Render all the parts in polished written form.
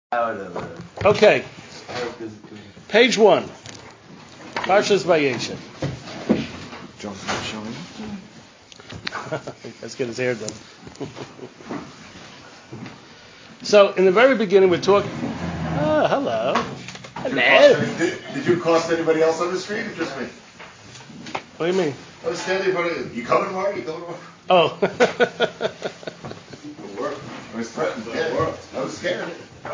Okay, page 1, Parshas Vayeshev. John's not showing. Let's get his hair done. So, in the very beginning, we're talking. Oh, hello. Did you cost anybody else on the street or just me? What do you mean? I was standing in front of you. You coming, Mark? You coming, Mark? Oh. It worked. I was threatened. Yeah, it worked. I was scared.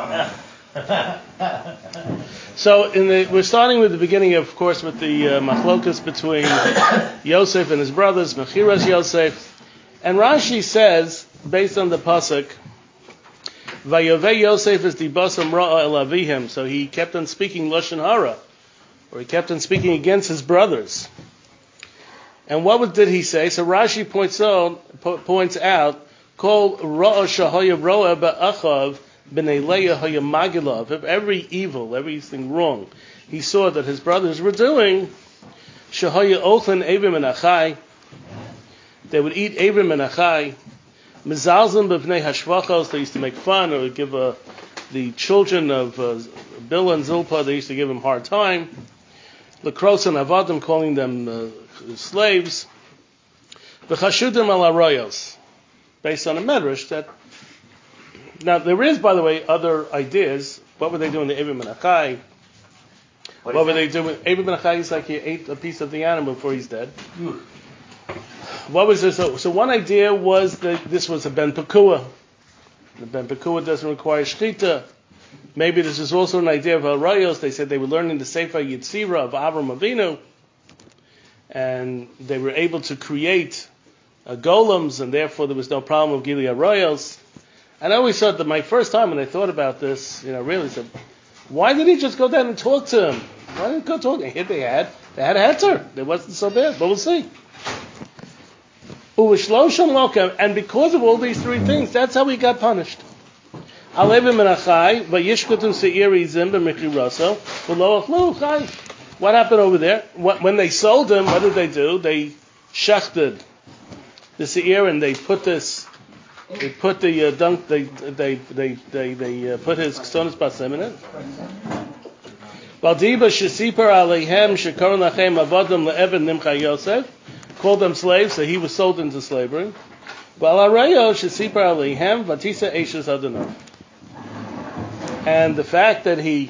So we're starting with the beginning, of course, with the machlokas between Yosef and his brothers, Mechiras Yosef, and Rashi says, based on the pasuk, Vayovei Yosef is dibasam ra'a el avihim, so he kept on speaking lashon hara, or he kept on speaking against his brothers. And what did he say? So Rashi points out, Kol ra'a shahaya ro'a ba'achav. Of every evil, everything wrong he saw that his brothers were doing, they would eat Avim and Achai. They used to make fun or give the children of Bill and Zilpah, they used to give them a hard time. Lakros and Avadim, calling them slaves. V'chashudim al arayos, based on a medrash that. Now, there is, by the way, other ideas. What were they doing to Avim and Achai? What were they doing? Avim and Achai is like he ate a piece of the animal before he's dead. What was this? So one idea was that this was a Ben Pekua. The Ben Pekua doesn't require Shechita. Maybe this is also an idea of Arayos. They said they were learning the Sefer Yitzira of Avram Avinu. And they were able to create golems, and therefore there was no problem with Gili Arayos. And I always thought that my first time when I thought about this, really said, why didn't he just go down and talk to him? Why didn't he go talk to him? They had a heter. It wasn't so bad, but we'll see. And because of all these three things, that's how he got punished. What happened over there? When they sold him, what did they do? They shechted the seir and they put this. They put the dunk. They put his ksonis basim in it. Valdiba shesipar aleihem shekaron lachem avadim le'eved nimcha Yosef, called them slaves, so he was sold into slavery. Valarayo shesipar aleihem vatisa eishes adonai. And the fact that he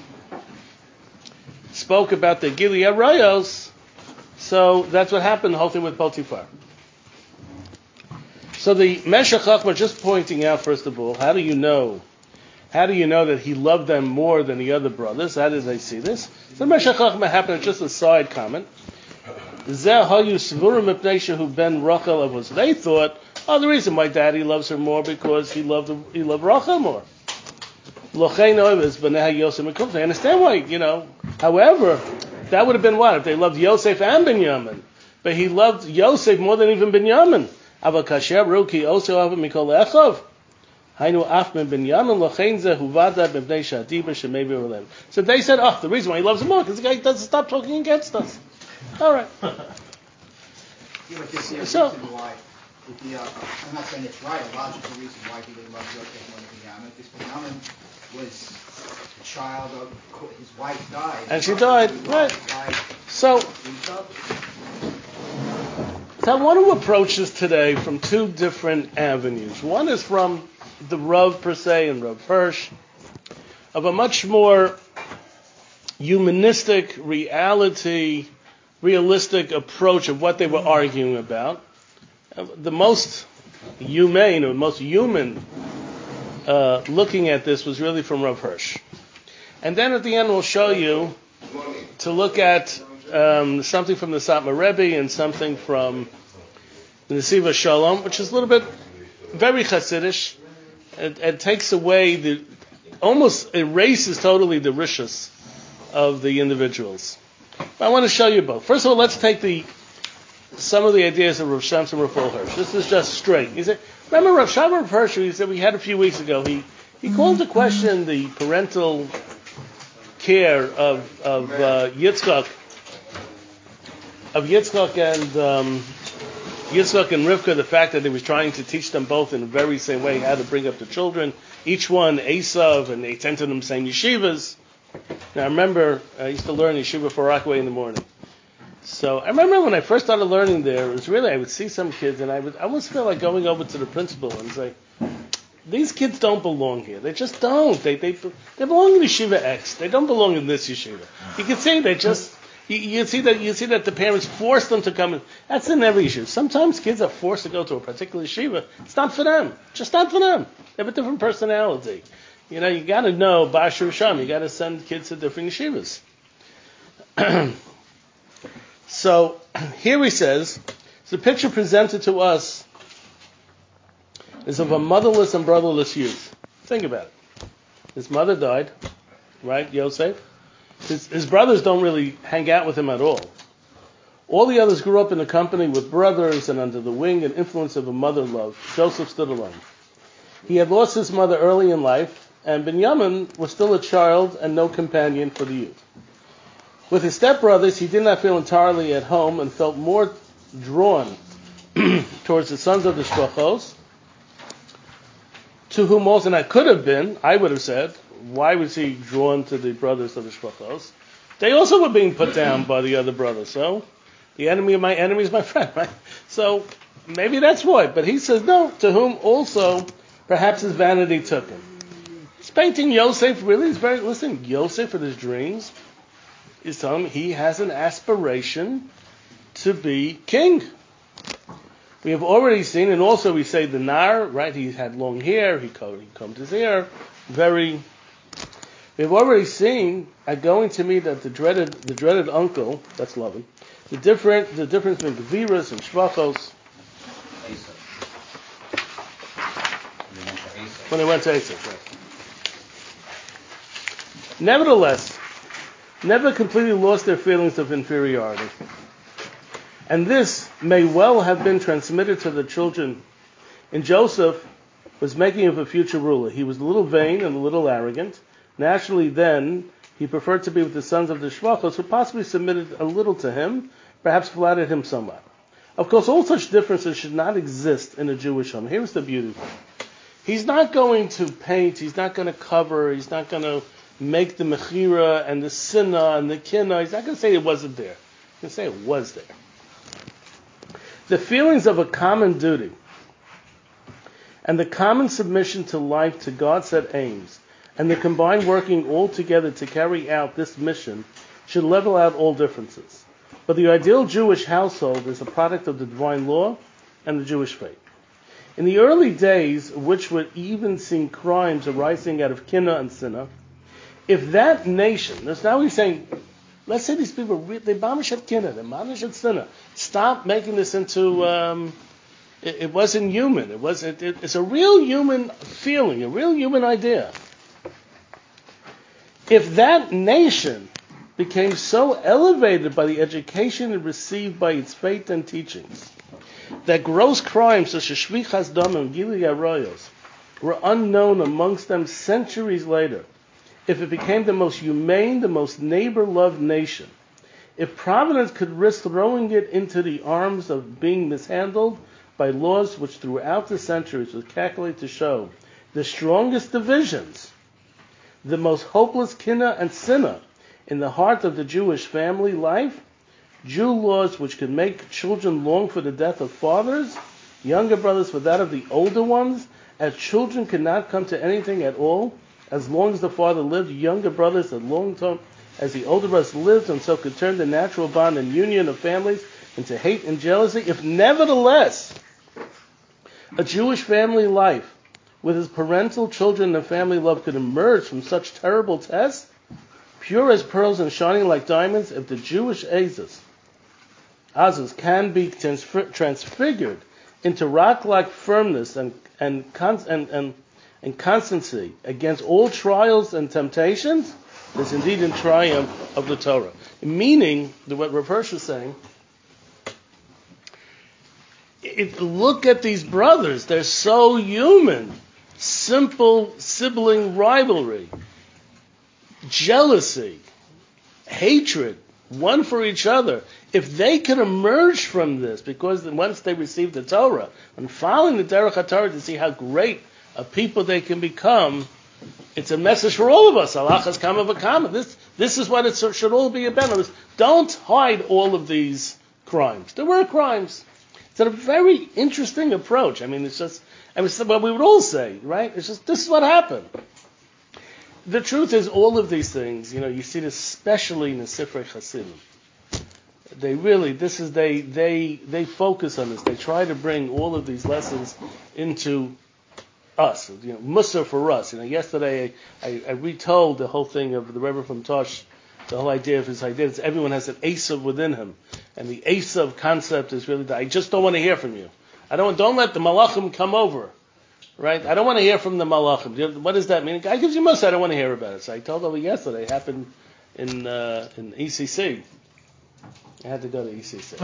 spoke about the Gili Arayos, so that's what happened the whole thing with Potiphar. So the Meshech Chochmah just pointing out, first of all, how do you know that he loved them more than the other brothers? How did they see this? So Meshech Chochmah happened, just a side comment. They thought, the reason why Daddy loves her more because he loved Rachel more. They understand why, However, that would have been what? If they loved Yosef and Binyamin. But he loved Yosef more than even Binyamin. So they said, the reason why he loves him more because the guy doesn't stop talking against us. All right. So, I'm not saying it's right, a logical reason why he didn't love Yosef more than Binyamin, because Binyamin was the child of his wife died. And she died, right. So I want to approach this today from two different avenues. One is from the Rav per se and Rav Hirsch, of a much more humanistic, realistic approach of what they were arguing about. The most humane or most human looking at this was really from Rav Hirsch. And then at the end we'll show you to look at something from the Satmar Rebbe and something from the Nesiva Shalom, which is a little bit very Hasidish. It takes away almost erases totally the rishus of the individuals. But I want to show you both. First of all, let's take some of the ideas of Rav Shams and Rav Hirsch. This is just straight. He said, remember Rav Shams and Rav Hirsch, he said we had a few weeks ago, he called into question the parental care of Yitzchak and Yitzchak and Rivka, the fact that he was trying to teach them both in the very same way how to bring up the children. Each one, Esav, and they attended them same yeshivas. Now I remember, I used to learn yeshiva for Rockaway in the morning. So I remember when I first started learning there, it was really, I would see some kids and I almost feel like going over to the principal and say, these kids don't belong here. They just don't. They belong in yeshiva X. They don't belong in this yeshiva. You can see they just, you see that the parents force them to come in. That's in every yeshiva. Sometimes kids are forced to go to a particular yeshiva. It's not for them. Just not for them. They have a different personality. You know, you got to know Bashar Sham. You got to send kids to different yeshivas. So here he says, the picture presented to us is of a motherless and brotherless youth. Think about it. His mother died, right, Yosef? His brothers don't really hang out with him at all. All the others grew up in a company with brothers and under the wing and influence of a mother love. Joseph stood alone. He had lost his mother early in life, and Binyamin was still a child and no companion for the youth. With his stepbrothers, he did not feel entirely at home and felt more drawn towards the sons of the Shvachos, to whom also, and I could have been, I would have said, why was he drawn to the brothers of the Shvachos? They also were being put down by the other brothers, so the enemy of my enemy is my friend, right? So maybe that's why, but he says no, to whom also perhaps his vanity took him. He's painting Yosef, really, listen, Yosef with his dreams, is telling him he has an aspiration to be king. We have already seen, and also we say the Nar, right? He had long hair, he combed his hair, we have already seen at going to meet at the dreaded uncle, that's loving, the difference between Gviras and Shvachos. When they went to Esav, right? Nevertheless, never completely lost their feelings of inferiority. And this may well have been transmitted to the children. And Joseph was making of a future ruler. He was a little vain and a little arrogant. Naturally then, he preferred to be with the sons of the Shvachos, who possibly submitted a little to him, perhaps flattered him somewhat. Of course, all such differences should not exist in a Jewish home. Here's the beauty. He's not going to paint, he's not going to cover, he's not going to make the mechira and the sinna and the kinna. He's not going to say it wasn't there. He's going to say it was there. The feelings of a common duty and the common submission to life to God set aims and the combined working all together to carry out this mission should level out all differences. But the ideal Jewish household is a product of the divine law and the Jewish faith. In the early days, which were even seen crimes arising out of kinna and sinna, if that nation, now he's saying, let's say these people, they mamish had kinna, they mamish had sinna. Stop making this into, it wasn't human. It's a real human feeling, a real human idea. If that nation became so elevated by the education it received by its faith and teachings, that gross crimes such as shvichas damim and gilui arayos were unknown amongst them centuries later, if it became the most humane, the most neighbor-loved nation, if Providence could risk throwing it into the arms of being mishandled by laws which throughout the centuries was calculated to show the strongest divisions, the most hopeless kinna and sinna in the heart of the Jewish family life, Jew laws which could make children long for the death of fathers, younger brothers for that of the older ones, as children could not come to anything at all, as long as the father lived, younger brothers as long time as the older brothers lived, and so could turn the natural bond and union of families into hate and jealousy. If nevertheless a Jewish family life with its parental children and family love could emerge from such terrible tests, pure as pearls and shining like diamonds, if the Jewish Azus can be transfigured into rock-like firmness and constancy against all trials and temptations, is indeed in triumph of the Torah. Meaning, what Rav Hirsch is saying, look at these brothers, they're so human. Simple sibling rivalry, jealousy, hatred, one for each other. if they can emerge from this, because once they receive the Torah, and following the Derech HaTorah to see how great a people they can become, it's a message for all of us. Halachas kama v'kama. This is what it should all be about. Don't hide all of these crimes. There were crimes. It's a very interesting approach. I mean, it's what we would all say, right? It's just, this is what happened. The truth is, all of these things, you see this especially in the Sifrei Chasidim. They really, they focus on this. They try to bring all of these lessons into us, Musar for us. Yesterday I retold the whole thing of the Rebbe from Tosh, the whole idea of his idea is everyone has an Esav within him, and the Esav concept is really that I just don't want to hear from you. Don't let the Malachim come over, right? I don't want to hear from the Malachim. What does that mean? God gives you Musar, I don't want to hear about it. So I told over yesterday, it happened in ECC. I had to go to ECC.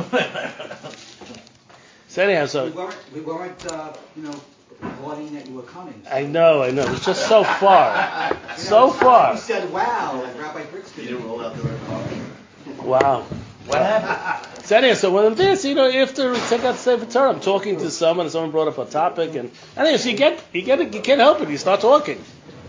So anyhow, we weren't applauding that you were coming. So. I know. It's just so far. So far. You said, wow, like Rabbi Brix did. You didn't roll out the red carpet. Wow. What happened? So anyway, so when I'm there, after we take out the Sefer Torah, I'm talking to someone, and someone brought up a topic, and anyway, so you can't help it. You start talking.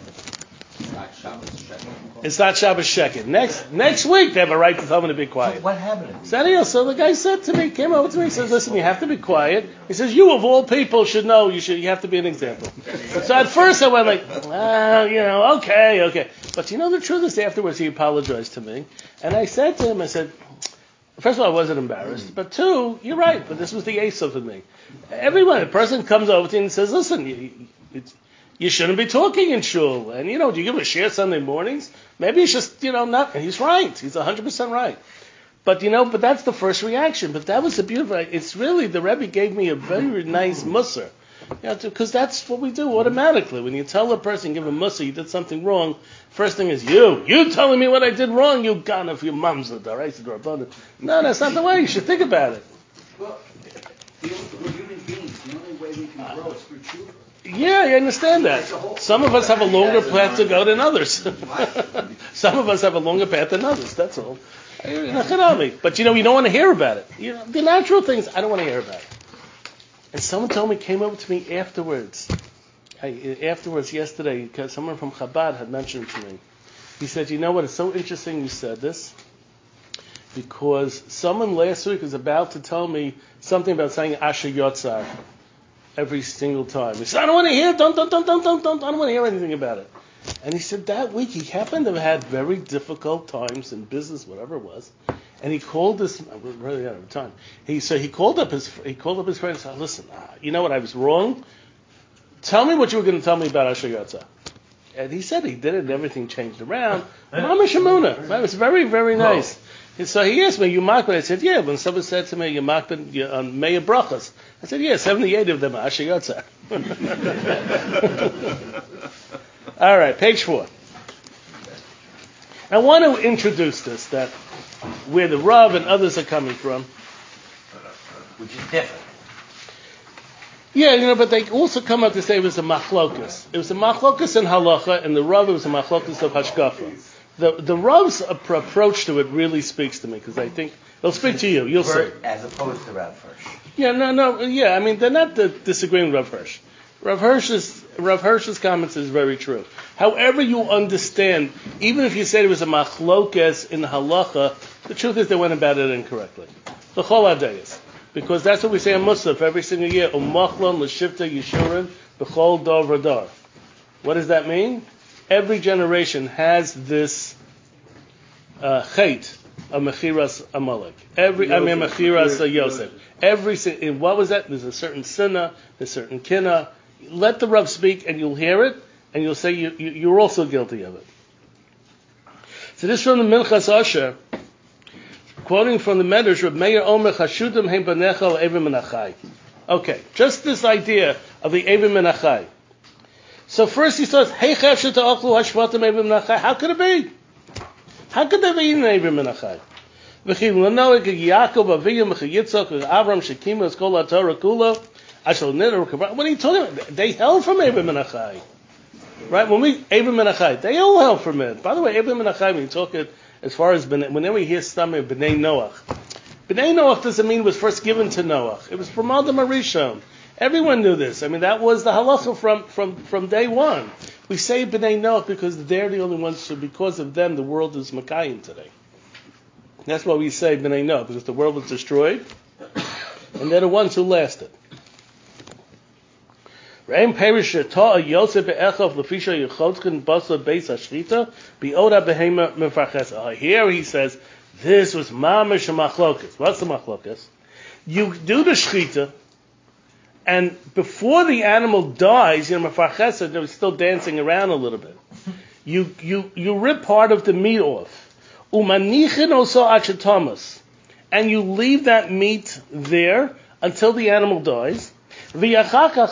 It's not Shabbos Sheket. Next week, they have a right to tell me to be quiet. So what happened? So the guy said to me, came over to me, he says, listen, you have to be quiet. He says, you of all people should know, you have to be an example. So at first I went like, okay. But the truth is, afterwards he apologized to me. And I said to him, first of all, I wasn't embarrassed. But two, you're right, but this was the Esav of me. A person comes over to you and says, listen, you shouldn't be talking in shul. And, do you give a share Sunday mornings? Maybe it's just, not. And he's right. He's 100% right. But, but that's the first reaction. But that was a beautiful, it's really, the Rebbe gave me a very nice musar. Because that's what we do automatically. When you tell a person, give a musar, you did something wrong, first thing is, you telling me what I did wrong, you gone off your mom's. No, that's not the way. You should think about it. Well, we're human beings. The only way we can grow is through tshuva. Yeah, I understand that. Some of us have a longer path to go than others. Some of us have a longer path than others. That's all. But you don't want to hear about it. The natural things I don't want to hear about. And someone came over to me afterwards. Yesterday, because someone from Chabad had mentioned to me. He said, what? It's so interesting you said this, because someone last week was about to tell me something about saying Asher Yotzar every single time. He said, I don't want to hear, don't, I don't want to hear anything about it. And he said that week he happened to have had very difficult times in business, whatever it was, and he called this, I'm really out of time. He called up his friend and said, listen, you know what, I was wrong. Tell me what you were going to tell me about Asher Yotzar. And he said he did it and everything changed around. Mama Shemuna. That was very, very nice. And so he asked me, you mocked me? I said, yeah. When someone said to me, you mocked on Meir Brachas, I said, yeah, 78 of them are Asher Yotzar. All right, page 4. I want to introduce this, that where the Rav and others are coming from. Which is different. Yeah, but they also come up to say it was a machlokus. It was a machlokus in halacha, and the Rav was a machlokus of hashkafa. The Rav's approach to it really speaks to me, because I think they'll speak to you. You'll see. As opposed to Rav Hirsch. Yeah, no. Yeah, I mean they're not disagreeing with Rav Hirsch. Rav Hirsch's comments is very true. However, you understand, even if you said it was a machlokes in halacha, the truth is they went about it incorrectly. The chol adayis. Because that's what we say in Musaf every single year. Umachlon l'shivta yishurin b'chol dor v'dor. What does that mean? Every generation has this chait of mechiras Amalek. Mechiras Yosef. What was that? There's a certain sinna, there's a certain kinna. Let the Rav speak, and you'll hear it, and you'll say you're also guilty of it. So this is from the Minchas Asher. Quoting from the Medrash, Reb Meir Omer Chashudim Heim Banecha Evim Menachai. Okay, just this idea of the Evim Menachai. So first he says, Hey Chesed Ta'achlu Hashvatim Evim Menachai. How could it be? How could they be eating Evim Menachai? V'chim Lanoik Yaakov Aviyam Yitzchak Avram Shekimu Eskol HaTorah Kulo Ashal Nidar. What are you talking about? They held from Evim Menachai, right? Evim Menachai, they all held from it. By the way, Evim Menachai, when you talk it. As far as whenever we hear Stamei B'nai Noach B'nai Noach doesn't mean it was first given to Noach. It was from Adam Arishon. Everyone knew this. I mean, that was the halacha from day one. We say B'nai Noach because they're the only ones, so because of them, the world is Makayim today. That's why we say B'nai Noach, because the world was destroyed, and they're the ones who lasted. Here he says, this was mamash machlokas. What's the machlokas? You do the shchita, and before the animal dies, mefarchesa, they're still dancing around a little bit. You rip part of the meat off. Umanichin also achatomas, and you leave that meat there until the animal dies. And then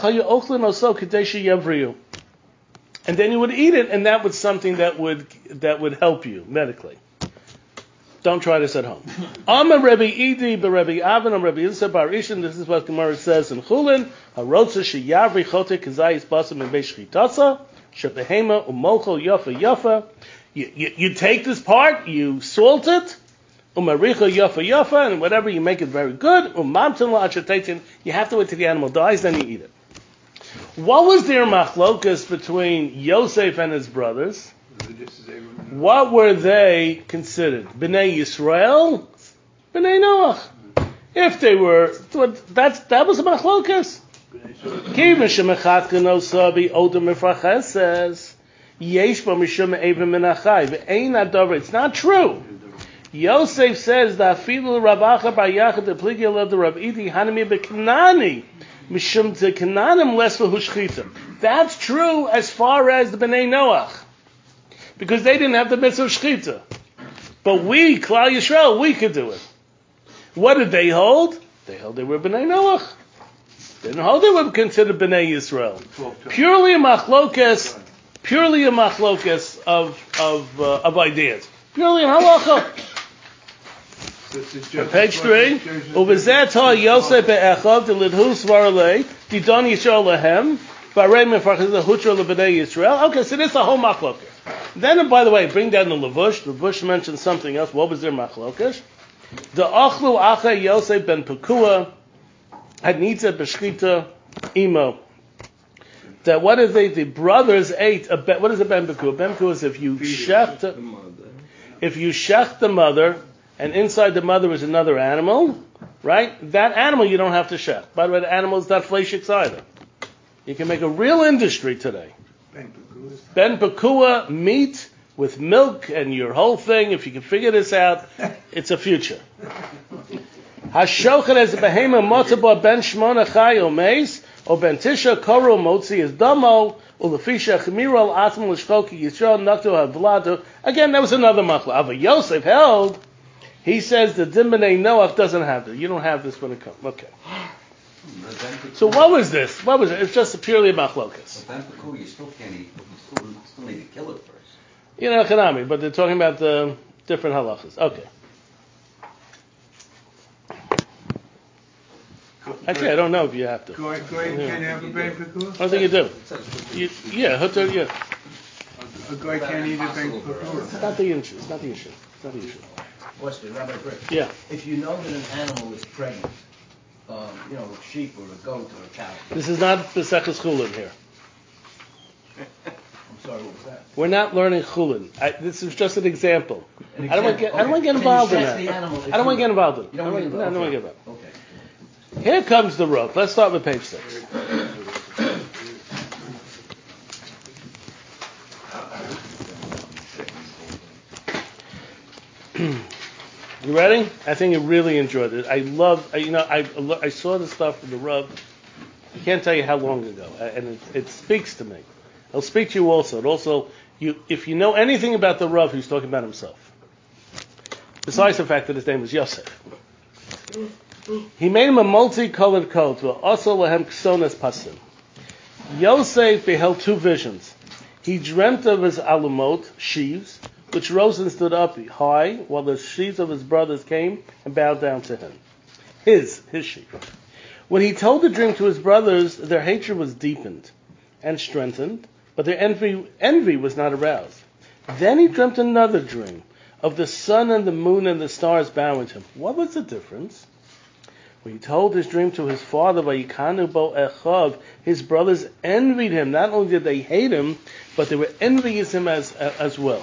you would eat it, and that was something that would help you medically. Don't try this at home. Amar Rebbe Idi b'Rebbe Avin Am Rebbe Yisrael Bar Ishin. This is what Gemara says in Chulin. Harotza sheyavri chotek kazayis basam in beishchitasa shebehema umochol yafa yafa. You take this part, you salt it. Umaricha yafa yafa, and whatever, you make it very good. Umamtin la'achateitin, you have to wait till the animal dies, then you eat it. What was their machlokas between Yosef and his brothers? What were they considered? B'nai Yisrael? B'nai Noach. If they were, that was a machlokas. Kivin shemechatkan osabi odom mefraches says, yesh bo mishum evim menachai, ve'ein adavar. It's not true. Yosef says that afilu Rabacha bar Yachad the pligil of the Rav Idi hanami bekanani mishum te kananim lesva hushchita. That's true as far as the Bnei Noach, because they didn't have the mitzvah of shchita. But we, Klal Yisrael, we could do it. What did they hold? They held they were Bnei Noach. They didn't hold they were considered Bnei Yisrael. Purely a machlokas of ideas. Purely in halacha. Page 3. Uvezeta Yosef be'echad delidhu svaralei didon Yisrael lehem barei mefarchas lehutra lebnei Yisrael. Okay, so this is a whole machlokas. Then, by the way, bring down the Levush. The Levush mentioned something else. What was their machlokas? The achlu acha Yosef ben Pekua had nitza b'shchita imo. That what if the brothers ate what is a ben Pekua? Ben Pekua is if you shecht the mother, and inside the mother is another animal, right? That animal you don't have to shecht. By the way, the animal is not fleshix either. You can make a real industry today. Ben Pekua meat with milk and your whole thing. If you can figure this out, it's a future. Hashochet as a behema motzaba ben shmona chay o meis o ben tisha koro motzi is damo ulefisha chmiro al atmo l'shchoki yisrael nakto havlado. Again, that was another machla. Ava Yosef held. He says the din b'nei Noach doesn't have this. You don't have this when it comes. Okay. So what was this? What was it? It's just purely a machlokas. Ben Pekua, you still can't eat. You still need to kill it first. You know, Chanami, but they're talking about the different halachas. Okay. Actually, I don't know if you have to. Goy can't have a Ben Pekua? I don't think you do. A goy can't eat a Ben Pekua. It's not the issue. What's the Rabbi Brick? Yeah. If you know that an animal is pregnant, a sheep or a goat or a cow. This is not B'Seches Chulin here. I'm sorry, what was that? We're not learning Chulin. This is just an example. I don't want to get involved in that. I don't want to get involved in it. I don't want to get involved. Okay. Here comes the Rav. Let's start with page 6. You ready? I think you really enjoyed it. I saw the stuff from the Rav. I can't tell you how long ago, and it speaks to me. It'll speak to you also. If you know anything about the Rav, he's talking about himself. Besides the fact that his name was Yosef. He made him a multicolored coat. Also lahem ksonas pasim. Yosef beheld 2 visions. He dreamt of his alumot, sheaves, which rose and stood up high, while the sheaves of his brothers came and bowed down to him. His sheaf. When he told the dream to his brothers, their hatred was deepened and strengthened, but their envy was not aroused. Then he dreamt another dream of the sun and the moon and the stars bowing to him. What was the difference? When he told his dream to his father, Vayikanu bo echav, his brothers envied him. Not only did they hate him, but they were envious him as well.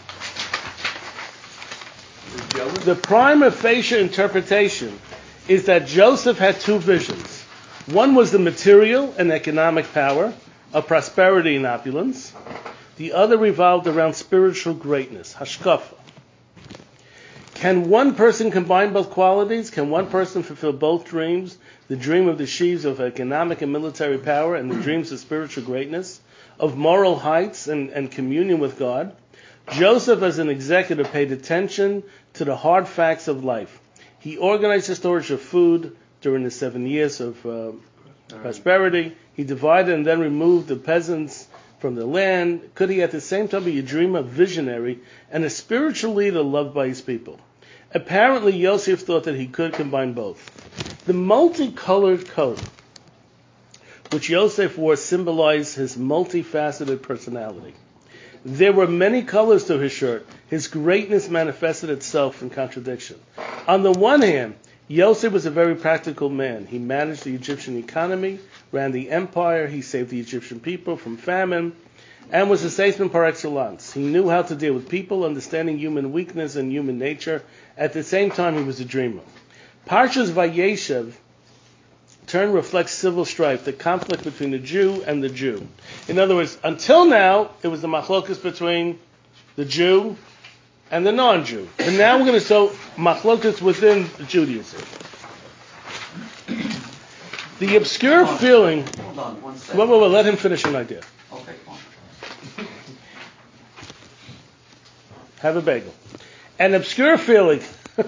The prima facie interpretation is that Joseph had two visions. One was the material and economic power of prosperity and opulence. The other revolved around spiritual greatness, hashkafa. Can one person combine both qualities? Can one person fulfill both dreams? The dream of the sheaves of economic and military power and the dreams of spiritual greatness, of moral heights and communion with God? Joseph, as an executive, paid attention to the hard facts of life. He organized the storage of food during the 7 years of prosperity. He divided and then removed the peasants from the land. Could he at the same time be a dreamer, visionary, and a spiritual leader loved by his people? Apparently, Yosef thought that he could combine both. The multicolored coat which Yosef wore symbolized his multifaceted personality. There were many colors to his shirt. His greatness manifested itself in contradiction. On the one hand, Yosef was a very practical man. He managed the Egyptian economy, ran the empire, he saved the Egyptian people from famine, and was a statesman par excellence. He knew how to deal with people, understanding human weakness and human nature. At the same time, he was a dreamer. Parshas Vayeshev turn reflects civil strife, the conflict between the Jew and the Jew. In other words, until now, it was the machlokas between the Jew and the non-Jew. But now we're going to show machlokas within Judaism. The obscure feeling... Hold on, 1 second. Wait, let him finish an idea. Okay, fine. Have a bagel. An obscure feeling...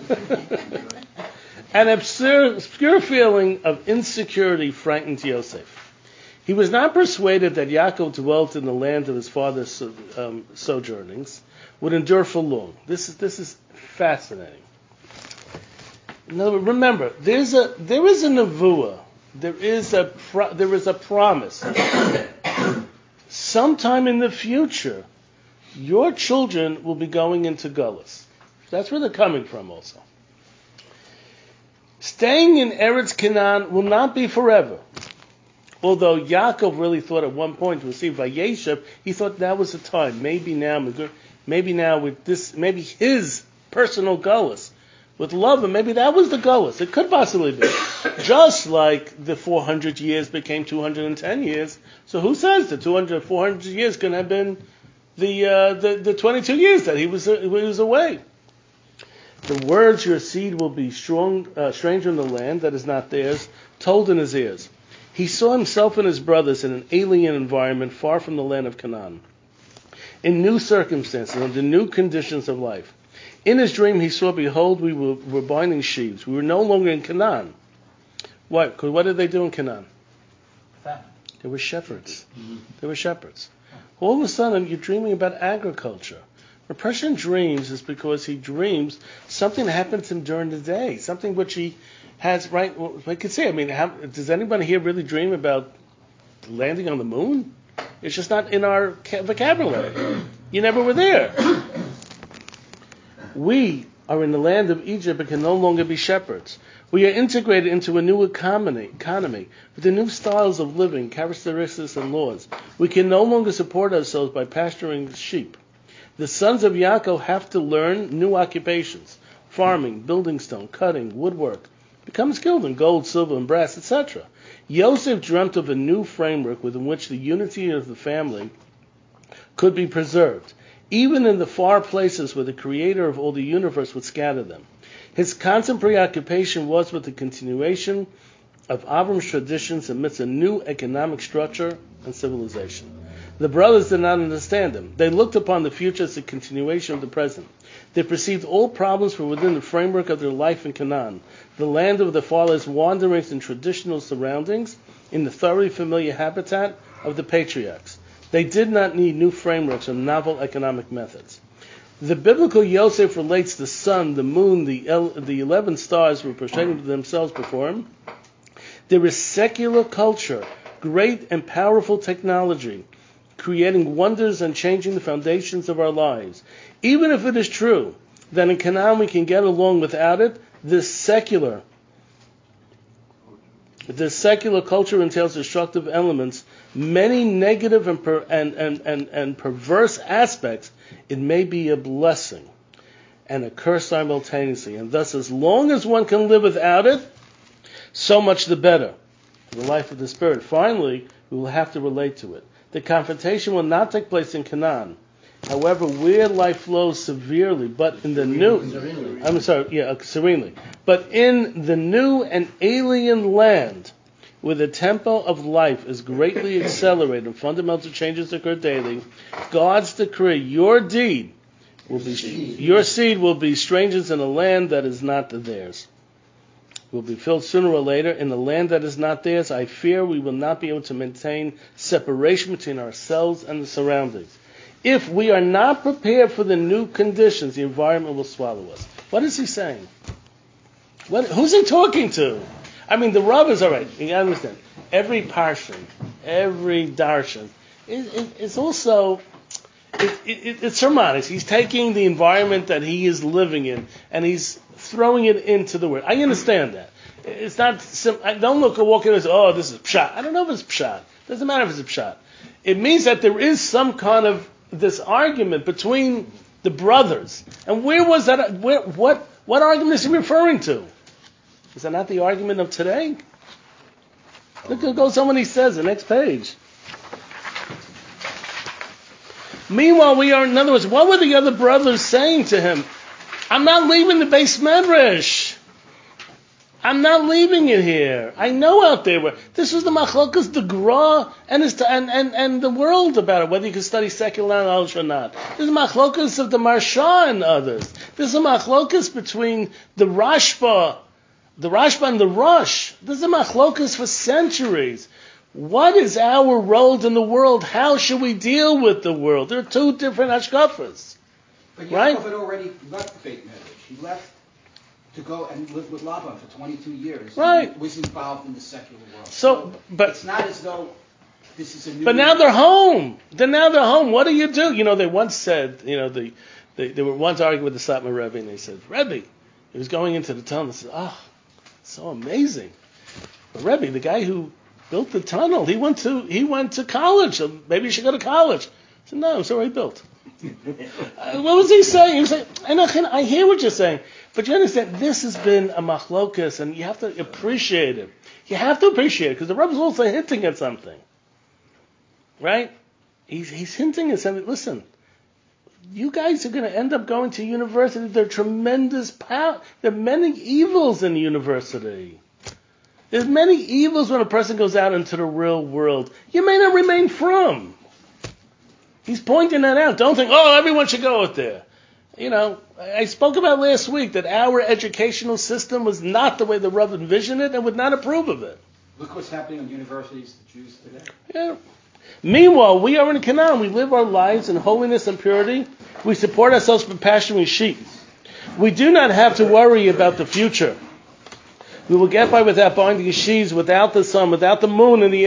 An obscure feeling of insecurity frightened Yosef. He was not persuaded that Yaakov dwelt in the land of his father's sojournings would endure for long. This is fascinating. Now, remember, there is a nevuah. There is a promise. Sometime in the future, your children will be going into Gullus. That's where they're coming from also. Staying in Eretz Canaan will not be forever. Although Yaakov really thought at one point to receive Vayeshev, he thought that was the time. Maybe now with this, maybe his personal Gullus with love, and maybe that was the Gullus. It could possibly be. Just like the 400 years became 210 years. So who says the 400 years could have been the 22 years that he was away? The words, your seed will be stranger in the land that is not theirs, told in his ears. He saw himself and his brothers in an alien environment far from the land of Canaan, in new circumstances, under new conditions of life. In his dream he saw, behold, we were binding sheaves. We were no longer in Canaan. Why? Because what did they do in Canaan? They were shepherds. They were shepherds. All of a sudden you're dreaming about agriculture. When a person dreams is because he dreams something that happened to him during the day, something which he has, right? Well, I could say, does anybody here really dream about landing on the moon? It's just not in our vocabulary. You never were there. We are in the land of Egypt and can no longer be shepherds. We are integrated into a new economy with the new styles of living, characteristics, and laws. We can no longer support ourselves by pasturing sheep. The sons of Yaakov have to learn new occupations: farming, building stone, cutting, woodwork. Become skilled in gold, silver, and brass, etc. Yosef dreamt of a new framework within which the unity of the family could be preserved, even in the far places where the creator of all the universe would scatter them. His constant preoccupation was with the continuation of Avram's traditions amidst a new economic structure and civilization. The brothers did not understand him. They looked upon the future as a continuation of the present. They perceived all problems were within the framework of their life in Canaan, the land of their fathers' wanderings in traditional surroundings, in the thoroughly familiar habitat of the patriarchs. They did not need new frameworks or novel economic methods. The biblical Yosef relates the sun, the moon, the 11 stars were portraying themselves before him. There is secular culture, great and powerful technology, creating wonders and changing the foundations of our lives. Even if it is true that in Canaan we can get along without it, this secular culture entails destructive elements, many negative and perverse aspects. It may be a blessing and a curse simultaneously. And thus, as long as one can live without it, so much the better for the life of the spirit. Finally, we will have to relate to it. The confrontation will not take place in Canaan. However, where life flows severely, but in the serenely. But in the new and alien land, where the tempo of life is greatly accelerated and fundamental changes occur daily, God's decree, your seed will be strangers in a land that is not theirs. Will be filled sooner or later in a land that is not theirs. I fear we will not be able to maintain separation between ourselves and the surroundings. If we are not prepared for the new conditions, the environment will swallow us. What is he saying? Who's he talking to? I mean, the Rav is all right. You gotta understand. Every parshan, every darshan, it's also it's sermonic. He's taking the environment that he is living in and he's throwing it into the word. I understand that. It's not. I don't walk in and say, "Oh, this is pshat." I don't know if it's pshat. Doesn't matter if it's a pshat. It means that there is some kind of this argument between the brothers. And where was that? What argument is he referring to? Is that not the argument of today? Look at what somebody says, the next page. Meanwhile, in other words, what were the other brothers saying to him? I'm not leaving the Beis Medrash. I'm not leaving it here. I know out there where this was the machlokas, the Gra, and the world about it, whether you can study secular knowledge or not. This is machlokas of the Marsha and others. This is a machlokas between the Rashba and the Rosh. This is a machlokas for centuries. What is our role in the world? How should we deal with the world? There are two different hashkafas. But right? Yaakov had already left the Beit Medrash. He left to go and live with Laban for 22 years. Right. He was involved in the secular world. So, but it's not as though this is a new... But now they're home. Now they're home. What do you do? They once said, they were once arguing with the Satmar Rebbe, and they said, Rebbe, he was going into the tunnel and said, so amazing. But Rebbe, the guy who built the tunnel, he went to college, so maybe you should go to college. I said, no, it's already built. What was he saying? He was saying, I hear what you're saying, but you understand, this has been a machlokas, and you have to appreciate it. You have to appreciate it, because the Rebbe is also hinting at something. Right? He's hinting at something. Listen, you guys are going to end up going to university. There are tremendous power. There are many evils in university. There's many evils when a person goes out into the real world. You may not remain from. He's pointing that out. Don't think, everyone should go out there. I spoke about last week that our educational system was not the way the Rav envisioned it and would not approve of it. Look what's happening in universities, the Jews today. Yeah. Meanwhile, we are in Canaan. We live our lives in holiness and purity. We support ourselves with passion and sheep. We do not have to worry about the future. We will get by without binding sheaves, without the sun, without the moon, and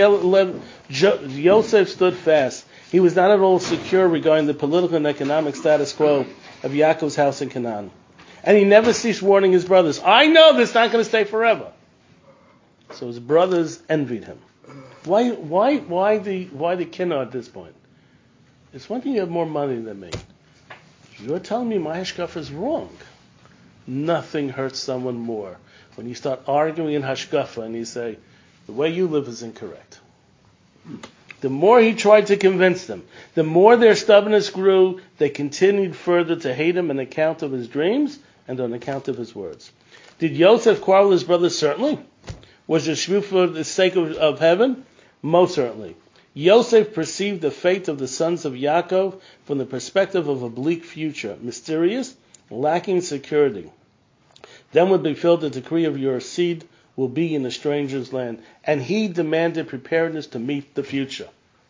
Yosef stood fast. He was not at all secure regarding the political and economic status quo of Yaakov's house in Canaan. And he never ceased warning his brothers. I know this is not going to stay forever. So his brothers envied him. Why the kinna at this point? It's one thing you have more money than me. You're telling me my hashkafa is wrong. Nothing hurts someone more when you start arguing in hashkafa and you say, the way you live is incorrect. The more he tried to convince them, the more their stubbornness grew. They continued further to hate him on account of his dreams and on account of his words. Did Yosef quarrel with his brothers? Certainly. Was it shvu for the sake of heaven? Most certainly. Yosef perceived the fate of the sons of Yaakov from the perspective of a bleak future, mysterious, lacking security. Then would be filled the decree of your seed will be in a stranger's land. And he demanded preparedness to meet the future.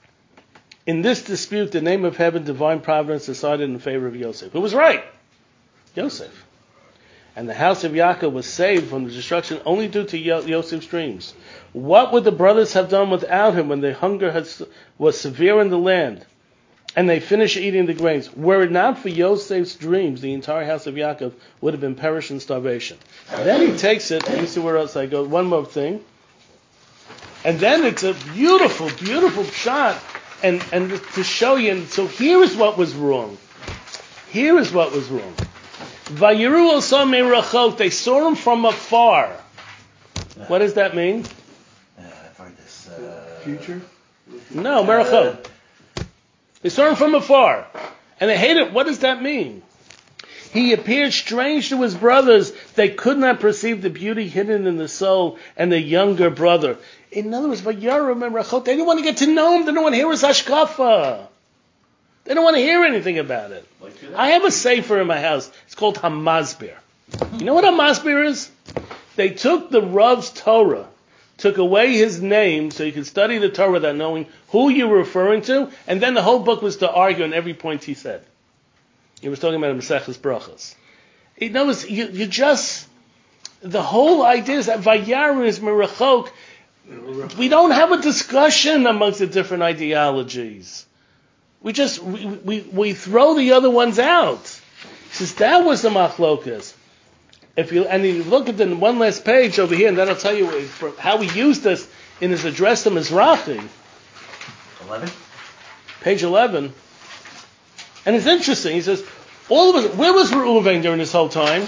In this dispute, the name of heaven, divine providence, decided in favor of Yosef. Who was right? Yosef. And the house of Yaakov was saved from the destruction only due to Yosef's dreams. What would the brothers have done without him when the hunger was severe in the land? and they finish eating the grains. Were it not for Yosef's dreams, the entire house of Yaakov would have been perished in starvation. Then he takes it, and you see where else I go, one more thing. And then it's a beautiful, beautiful shot, and to show you, and so here is what was wrong. Here is what was wrong. Vayiru also merachot, they saw him from afar. What does that mean? I've heard this. Future? No, merachot. They saw him from afar, and they hated. What does that mean? He appeared strange to his brothers. They could not perceive the beauty hidden in the soul and the younger brother. In other words, Vayaru and Rachot, they didn't want to get to know him. They didn't want to hear his hashkafa. They don't want to hear anything about it. I have a sefer in my house. It's called Hamazbir. You know what Hamazbir is? They took the Rav's Torah, took away his name so you could study the Torah without knowing who you were referring to, and then the whole book was to argue on every point he said. He was talking about Maseches Brachos. In other words, you just, the whole idea is that Vayaru is Merachok. We don't have a discussion amongst the different ideologies. We just, we throw the other ones out. He says, that was the machlokas. And you look at the one last page over here, and that'll tell you how he used this in his address to Mizrahi. 11? Page 11. And it's interesting. He says, all of us, where was Reuven during this whole time?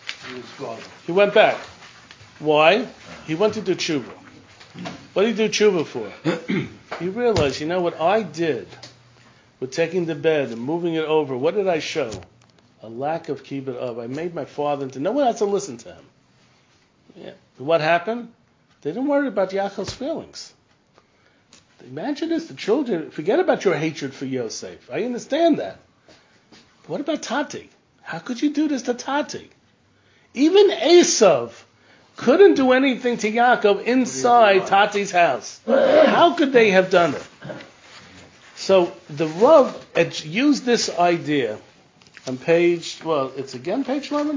He went back. Why? He went to do tshuva. What did he do tshuva for? He realized, you know what I did with taking the bed and moving it over, what did I show? A lack of kibbud of. I made my father into no one has to listen to him. Yeah. What happened? They didn't worry about Yaakov's feelings. Imagine this, the children, forget about your hatred for Yosef. I understand that. But what about Tati? How could you do this to Tati? Even Esav couldn't do anything to Yaakov inside Tati's house. How could they have done it? So the Rav used this idea on page, it's again page 11?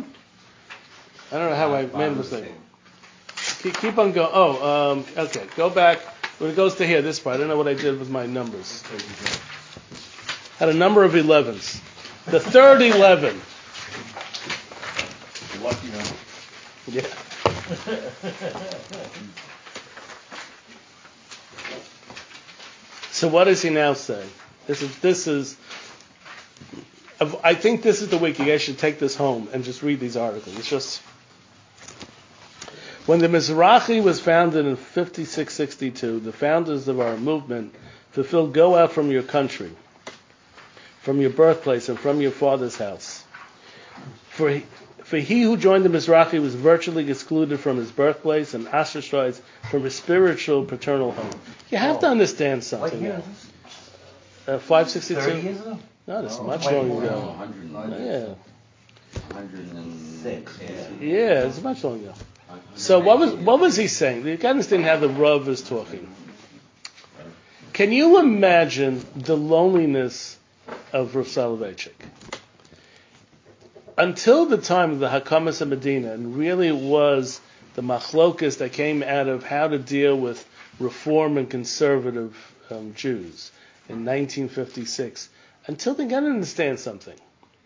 I don't know how I made a mistake. Keep on going. Okay, go back. When it goes to here, this part, I don't know what I did with my numbers. Had a number of 11s. The third 11. Lucky number. Yeah. So what does he now say? This is. I think this is the week you guys should take this home and just read these articles. It's just. When the Mizrahi was founded in 5662, the founders of our movement fulfilled "Go out from your country, from your birthplace, and from your father's house." For he who joined the Mizrahi was virtually excluded from his birthplace and ostracized from his spiritual paternal home. You have to understand something. What year is this? 562. 30 years ago? No, that's much way longer more. ago. 106. Yeah, it's much longer. So what was he saying? You can understand how the Rav is talking. Can you imagine the loneliness of Rav Soloveitchik? Until the time of the Hakamas of Medina, and really it was the machlokas that came out of how to deal with reform and conservative Jews in 1956. Until they got to understand something.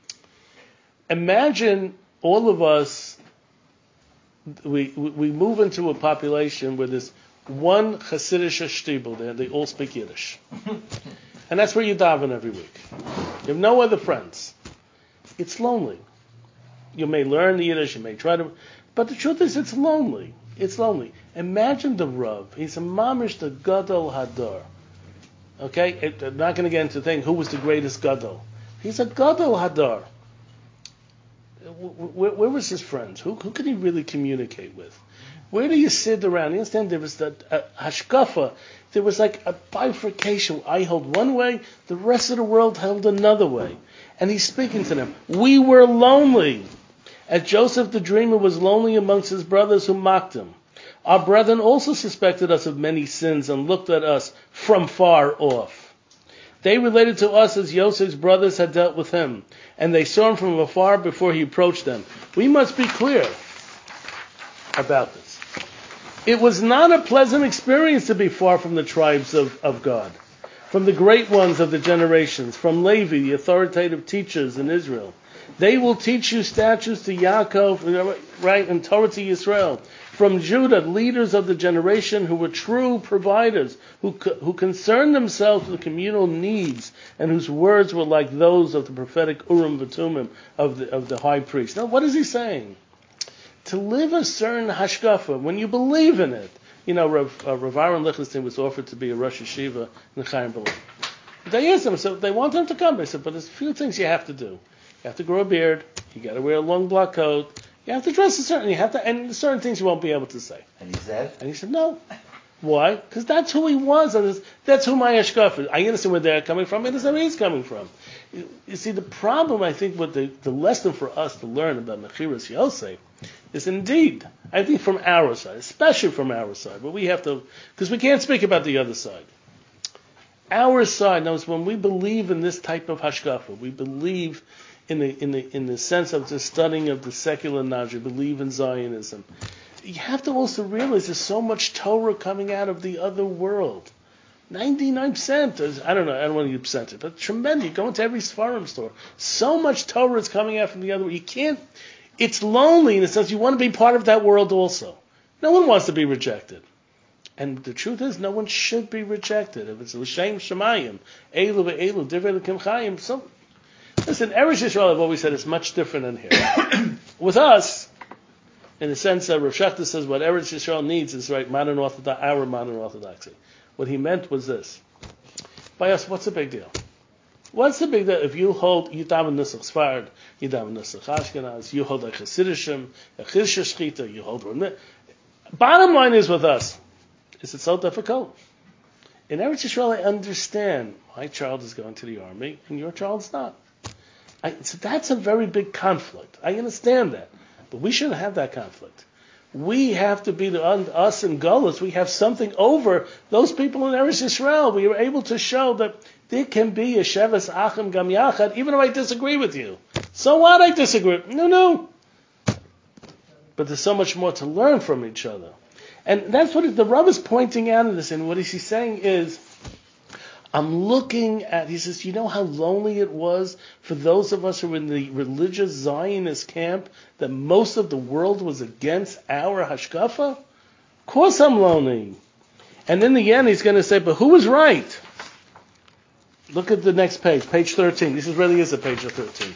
Imagine all of us, we move into a population where there's one Hasidic shtibel there, they all speak Yiddish. And that's where you daven every week. You have no other friends. It's lonely. You may learn the Yiddish, you may try to, but the truth is it's lonely. It's lonely. Imagine the Rav. He's a mamish, the Gadol Hadar. Okay? I'm not going to get into the thing, who was the greatest Gadol? He's a Gadol Hadar. Where was his friends? Who could he really communicate with? Where do you sit around? You understand? There was that hashkafa. There was like a bifurcation. I held one way, the rest of the world held another way. And he's speaking to them. We were lonely. As Joseph the dreamer was lonely amongst his brothers who mocked him. Our brethren also suspected us of many sins and looked at us from far off. They related to us as Yosef's brothers had dealt with him, and they saw him from afar before he approached them. We must be clear about this. It was not a pleasant experience to be far from the tribes of God. from the great ones of the generations, from Levi, the authoritative teachers in Israel. They will teach you statutes to Yaakov, right, and Torah to Israel. From Judah, leaders of the generation who were true providers, who concerned themselves with communal needs, and whose words were like those of the prophetic Urim V'Tumim of the high priest. Now, what is he saying? To live a certain hashkafa, when you believe in it. Rav Aaron Lichtenstein was offered to be a Rosh Yeshiva in Chaim Berlin. They asked him, so they want him to come. They said, but there's a few things you have to do. You have to grow a beard. You got to wear a long black coat. You have to dress and certain things you won't be able to say. And he said, no. Why? Because that's who he was, and that's who my Ashkaf is. I understand where they're coming from, I understand where he's coming from. You see, the problem, I think, with the lesson for us to learn about Mechiras Yosef is indeed, I think from our side, especially from our side, but we have to, because we can't speak about the other side. Our side knows when we believe in this type of hashkafa, we believe in the sense of the studying of the secular knowledge, we believe in Zionism. You have to also realize there's so much Torah coming out of the other world. 99%, I don't want to use percentage, but tremendous. You go into every Sfarim store. So much Torah is coming out from the other world. You can't, it's lonely in the sense you want to be part of that world also. No one wants to be rejected. And the truth is, no one should be rejected. If it's L'Shem Shemayim, Elu ve'elu, Divrei L'Kim Chayim, so, listen, Eretz Yisrael, I've always said, it's much different in here. With us, in the sense that Rav Shechter says what Eretz Yisrael needs is right, our modern orthodoxy. What he meant was this. By us, what's the big deal? What's the big deal if you hold Yidam Nusach Sfard, Yidam Nusach Ashkenaz, you hold a Chasidishim, a Chiddush Shchita, you hold one. Bottom line is with us, is it so difficult? In Eretz Yisrael, I understand my child is going to the army and your child's not. So that's a very big conflict. I understand that. But we shouldn't have that conflict. We have to be us and Golos. We have something over those people in Eretz Yisrael. We are able to show that there can be a Sheves Achim Gam Yachad, even if I disagree with you. So what? I disagree. No. But there's so much more to learn from each other. And that's what the Rav is pointing out in this. And what he's saying is, I'm looking at, he says, you know how lonely it was for those of us who were in the religious Zionist camp, that most of the world was against our hashkafa? Of course I'm lonely. And in the end, he's going to say, but who was right? Look at the next page 13. This really is a page of 13.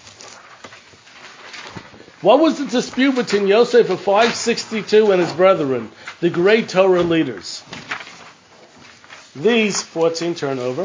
What was the dispute between Yosef of 562 and his brethren, the great Torah leaders? These, 14 turnover,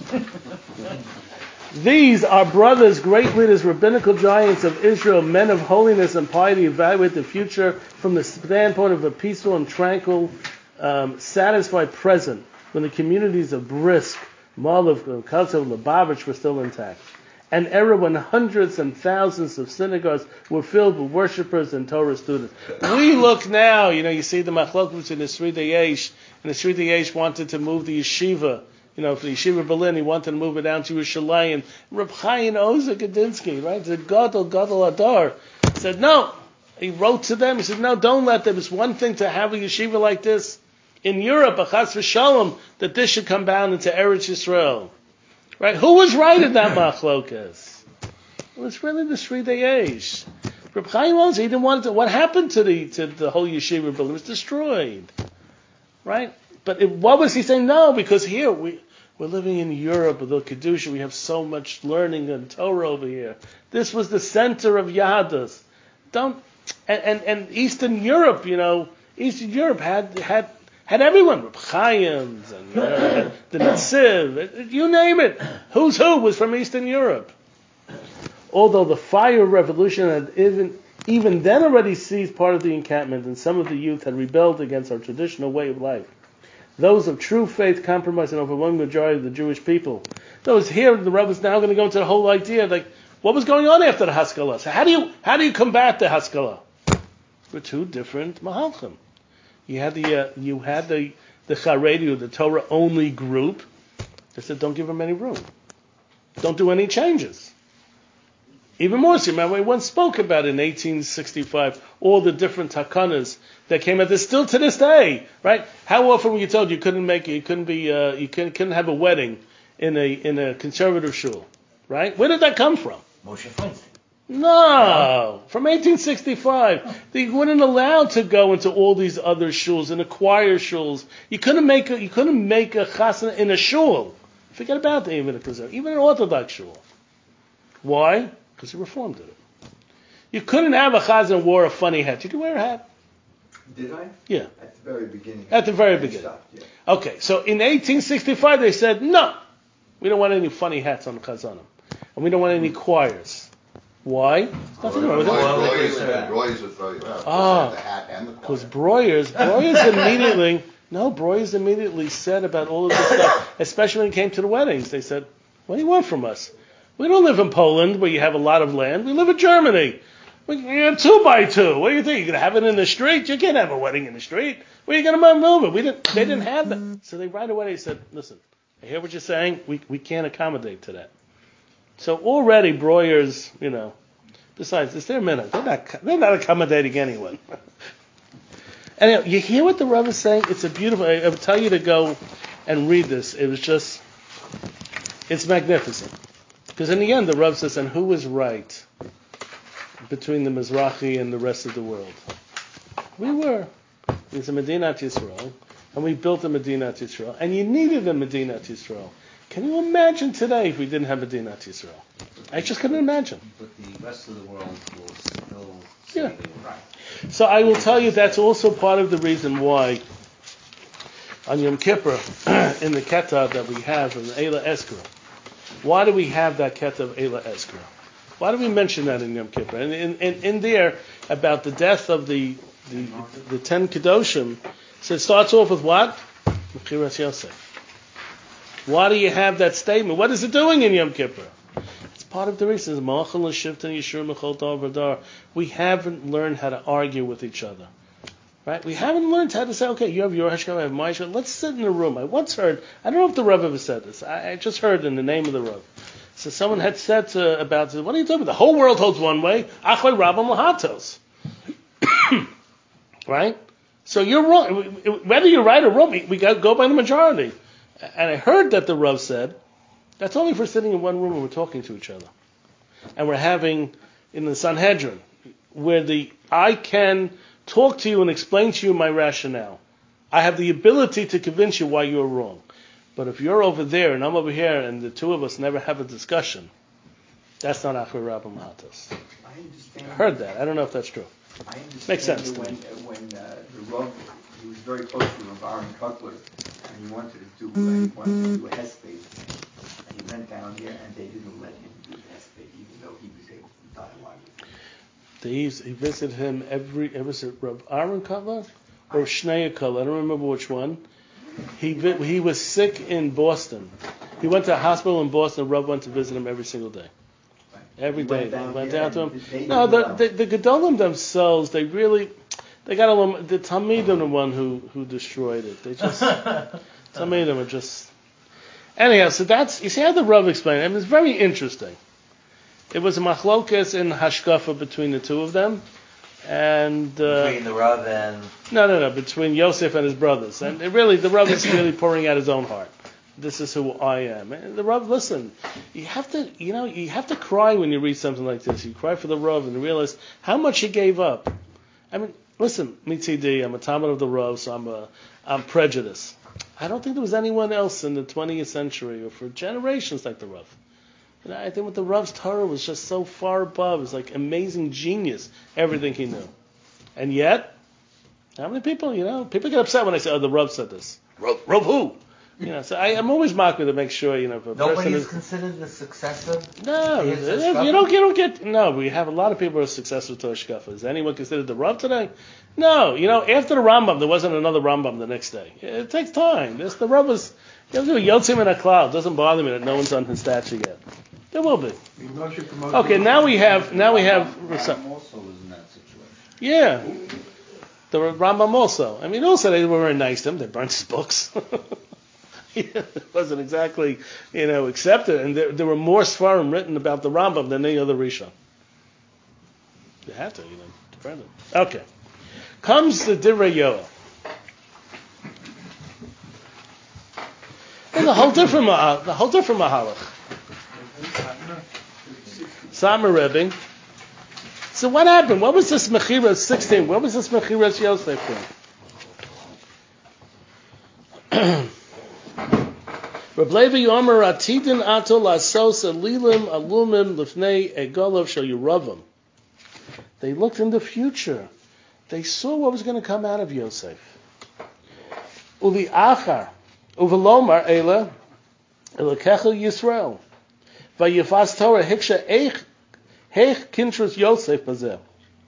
these are brothers, great leaders, rabbinical giants of Israel, men of holiness and piety, evaluate the future from the standpoint of a peaceful and tranquil, satisfied present, when the communities of Brisk, Malov, Kaltov, Lubavitch were still intact. An era when hundreds and thousands of synagogues were filled with worshippers and Torah students. We look now, you see the machlokes in the Sridei Yesh, and the Sridei Yesh wanted to move the yeshiva, for the yeshiva Berlin, he wanted to move it down to Yerushalayim. Reb Chaim Ozer Gadinsky, right, the Gadol Adar, said no. He wrote to them, he said, no, don't let them. It's one thing to have a yeshiva like this in Europe, a chas v'shalom, that this should come down into Eretz Yisrael. Right? Who was right in that machlokas? It was really the Sridei Yesh. Reb Chaim Ozer, he didn't want to. What happened to the whole yeshiva building? It was destroyed. Right? But what was he saying? No, because here we're living in Europe with the Kedusha. We have so much learning and Torah over here. This was the center of Yahadus. And Eastern Europe, Eastern Europe had everyone, Reb Chaim's and the Netziv, you name it. Who's who was from Eastern Europe. Although the fire revolution had even then already seized part of the encampment, and some of the youth had rebelled against our traditional way of life. Those of true faith compromised an overwhelming majority of the Jewish people. Those here, the Rebbe is now going to go into the whole idea, like, what was going on after the Haskalah? So how do you combat the Haskalah? We're two different Mahalchim. You had the Charedi, the Torah only group. They said, don't give them any room. Don't do any changes. Even more so, remember we once spoke about in 1865 all the different takanas that came out. There's still to this day, right? How often were you told you couldn't have a wedding in a conservative shul, right? Where did that come from? Moshe Feinstein. No, from 1865. They weren't allowed to go into all these other shuls and acquire shuls. You couldn't make a chasana in a shul. Forget about even an Orthodox shul. Why? Because the Reform did it. You couldn't have a chazan and wore a funny hat. You could wear a hat. Did I? Yeah. At the very beginning. At the very beginning. Stopped, yeah. Okay, so in 1865 they said, no, we don't want any funny hats on the chazanim. And we don't want any choirs. Why? There's nothing wrong with it. Breuers would throw you out. The hat and the Because choir. Breuers immediately said about all of this stuff, especially when it came to the weddings. They said, what do you want from us? We don't live in Poland where you have a lot of land. We live in Germany. We have 2x2. What do you think? You're going to have it in the street? You can't have a wedding in the street. Where are you going to move it? They didn't have that. So they right away said, listen, I hear what you're saying. We can't accommodate to that. So already Breuers, besides, it's their minute. They're not accommodating anyone. Anyhow, you hear what the Rav is saying? It's a beautiful, I would tell you to go and read this. It's magnificent. Because in the end, the Rav says, and who is right between the Mizrahi and the rest of the world? We were. It's a Medinat Yisrael, and we built a Medinat Yisrael, and you needed a Medinat Yisrael. Can you imagine today if we didn't have Medinat Yisrael? I just couldn't imagine. But the rest of the world will still Yeah. say they were right. So I will tell you that's also part of the reason why on Yom Kippur, in the Ketah that we have in Eila Eskra, why do we have that Ketah of Eila Eskra? Why do we mention that in Yom Kippur? And in there, about the death of the 10 Kedoshim, so it starts off with what? Mechiras Yosef. Why do you have that statement? What is it doing in Yom Kippur? It's part of the reason. We haven't learned how to argue with each other. Right? We haven't learned how to say, okay, you have your Hashkam, I have my Hashkam. Let's sit in a room. I once heard, I don't know if the Rav ever said this. I just heard in the name of the Rav. So someone had said about, what are you talking about? The whole world holds one way. Achlei Rabam Lahatos. Right? So you're wrong. Whether you're right or wrong, we go by the majority. And I heard that the Rav said, that's only for sitting in one room and we're talking to each other. And we're having, in the Sanhedrin, where I can talk to you and explain to you my rationale. I have the ability to convince you why you're wrong. But if you're over there and I'm over here and the two of us never have a discussion, that's not Achrei Rabba Mahatos. I heard that. I don't know if that's true. I understand Makes sense. When the Rav, he was very close to Rav Aaron Kotler, and he wanted to do a hesped, and he went down here, and they didn't let him do the hesped, even though he was able to dialogue with them. He visited him was it Rav Aaron Kotler or Shnei Kotler? I don't remember which one. He was sick in Boston. He went to a hospital in Boston. Rav went to visit him every single day. Every day. Went down to him. No, the Gedolim themselves, they got a little. The Talmidim are the one who destroyed it. They just Talmidim are just. Anyhow, so that's, you see how the Rav explained it. I mean, it's very interesting. It was a machlokas in hashkafa between the two of them, and Between the Rav and... No, between Yosef and his brothers, and the Rav is really pouring out his own heart. This is who I am. And the Rav, listen, you have to cry when you read something like this. You cry for the Rav and you realize how much he gave up. I mean, listen, mitzidi, I'm a Talmud of the Rav, so I'm prejudiced. I don't think there was anyone else in the 20th century or for generations like the Rav. I think what the Rav's Torah was just so far above. It was like amazing genius, everything he knew. And yet, how many people, people get upset when I say, oh, the Rav said this. Rav who? So I'm always mocking to make sure, if a Nobody person is considered the successor? No, you don't get. No, we have a lot of people who are successful to Hashkafa. Is anyone considered the Rav today? No, after the Rambam, there wasn't another Rambam the next day. It takes time. The Rav was, Yotzim in a cloud. Doesn't bother me that no one's on his statue yet. There will be. Okay, now we have. Rambam also was in that situation. Yeah, the Rambam also. I mean, also they were very nice to him. They burnt his books. It wasn't exactly, accepted. And there were more Sfarim written about the Rambam than any other Rishon. They had to, to burn it. Okay. Comes the Divrei Yoel. There's a whole different mahalach. Summer Rebbe. So what happened? What was this Mechira 16? What was this Mechira Yosef for? Reb Levi Yomer Atidin Atol Asos Elilim Alumim Lifnei Egolov Shel Yeravim. They looked in the future. They saw what was going to come out of Yosef. Uli Achar Uvelomar Ela Elakecha Yisrael Vayifas Torah Hiksha Eich Kintrus Yosef Bazeh.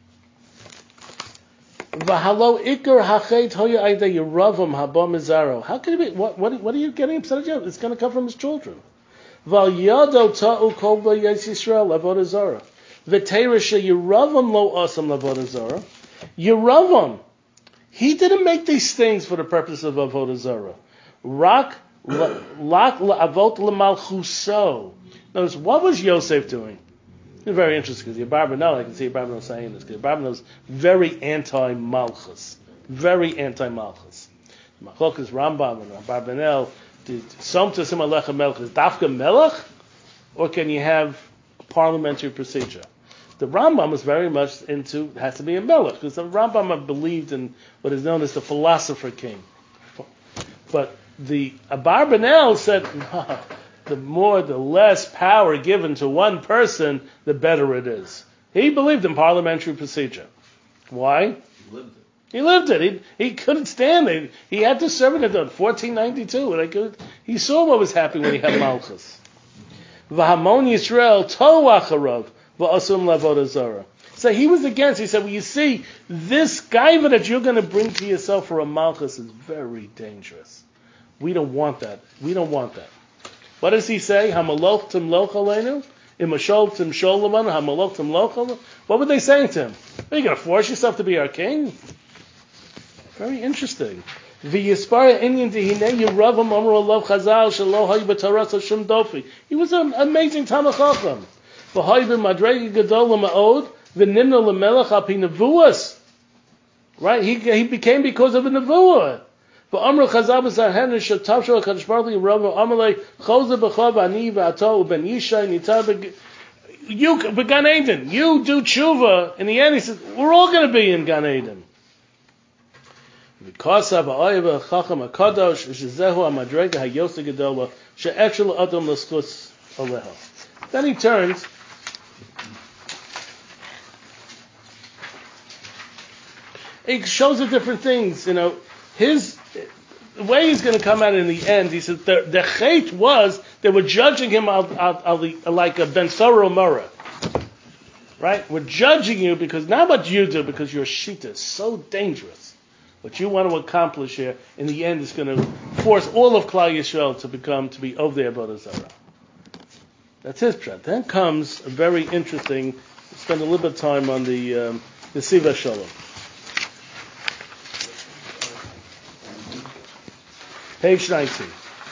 V'halo ikar hachet hoya aida Yeravam haba mizaro. How can it be? What are you getting upset about? It's going to come from his children. Val yado ta'u kol b'yis Yisrael avodah zara. V'teira she Yeravam lo asam avodah zara. Yeravam, he didn't make these things for the purpose of avodah zara. Rak lak la'avot l'malchuso. Notice, what was Yosef doing? It's very interesting because Abarbanel, I can see Abarbanel saying this, because Abarbanel is very anti-Malchus. Very anti-Malchus. Machlokas Rambam and Abarbanel, Somta Sim Alecha Melech, is Dafka Melech, or can you have a parliamentary procedure? The Rambam is very much into, it has to be a Melech, because the Rambam believed in what is known as the philosopher king. But the Abarbanel said, no, the less power given to one person, the better it is. He believed in parliamentary procedure. Why? He lived it. He couldn't stand it. He had to serve it until 1492. He saw what was happening when he had Malchus. V'hamon Yisrael to'acharov v'asum lavodah zara. So he was against. He said, well, you see, this guy that you're going to bring to yourself for a Malchus is very dangerous. We don't want that. What does he say? Hamaloch timloch aleinu? Imashol timshol lamanu? Hamaloch timloch aleinu? What were they saying to him? Are you going to force yourself to be our king? Very interesting. V'yispara inyan dehine Yeravam amru alav chazal shelo hay b'taras Hashem dofi. He was an amazing Talmid Chacham. V'hay b'madregi gadol ma'od v'nimna l'melech al pi nevuas. Right? He became because of a nevuah. V'amru chazal b'zarhen shetav shel HaKadosh Baruch Hu Yeravam amalei chozer b'chav ani v'ato u'ben yishai nitar you began Eden. You do tshuva. In the end, he says, we're all going to be in Gan Eden. Because of ha'oiva chacham hakadosh shezehu ha'madrega ha'yoseh gedola she'efshel adam l'schus aleha. Then he turns. It shows the different things. The way he's going to come out in the end. He says the chait was they were judging him like a ben Sora Mora. Right? We're judging you because not what you do, because your shita is so dangerous. What you want to accomplish here, in the end, is going to force all of Klal Yisrael to be Ovdei Avodah Zarah. That's his pshat. Then comes a very interesting. We'll spend a little bit of time on the Siva Shalom. Page 19.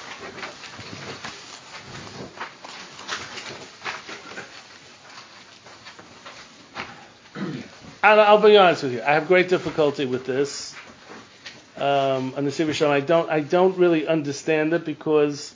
And I'll be honest with you. I have great difficulty with this. On the Siva Shalom, I don't really understand it because,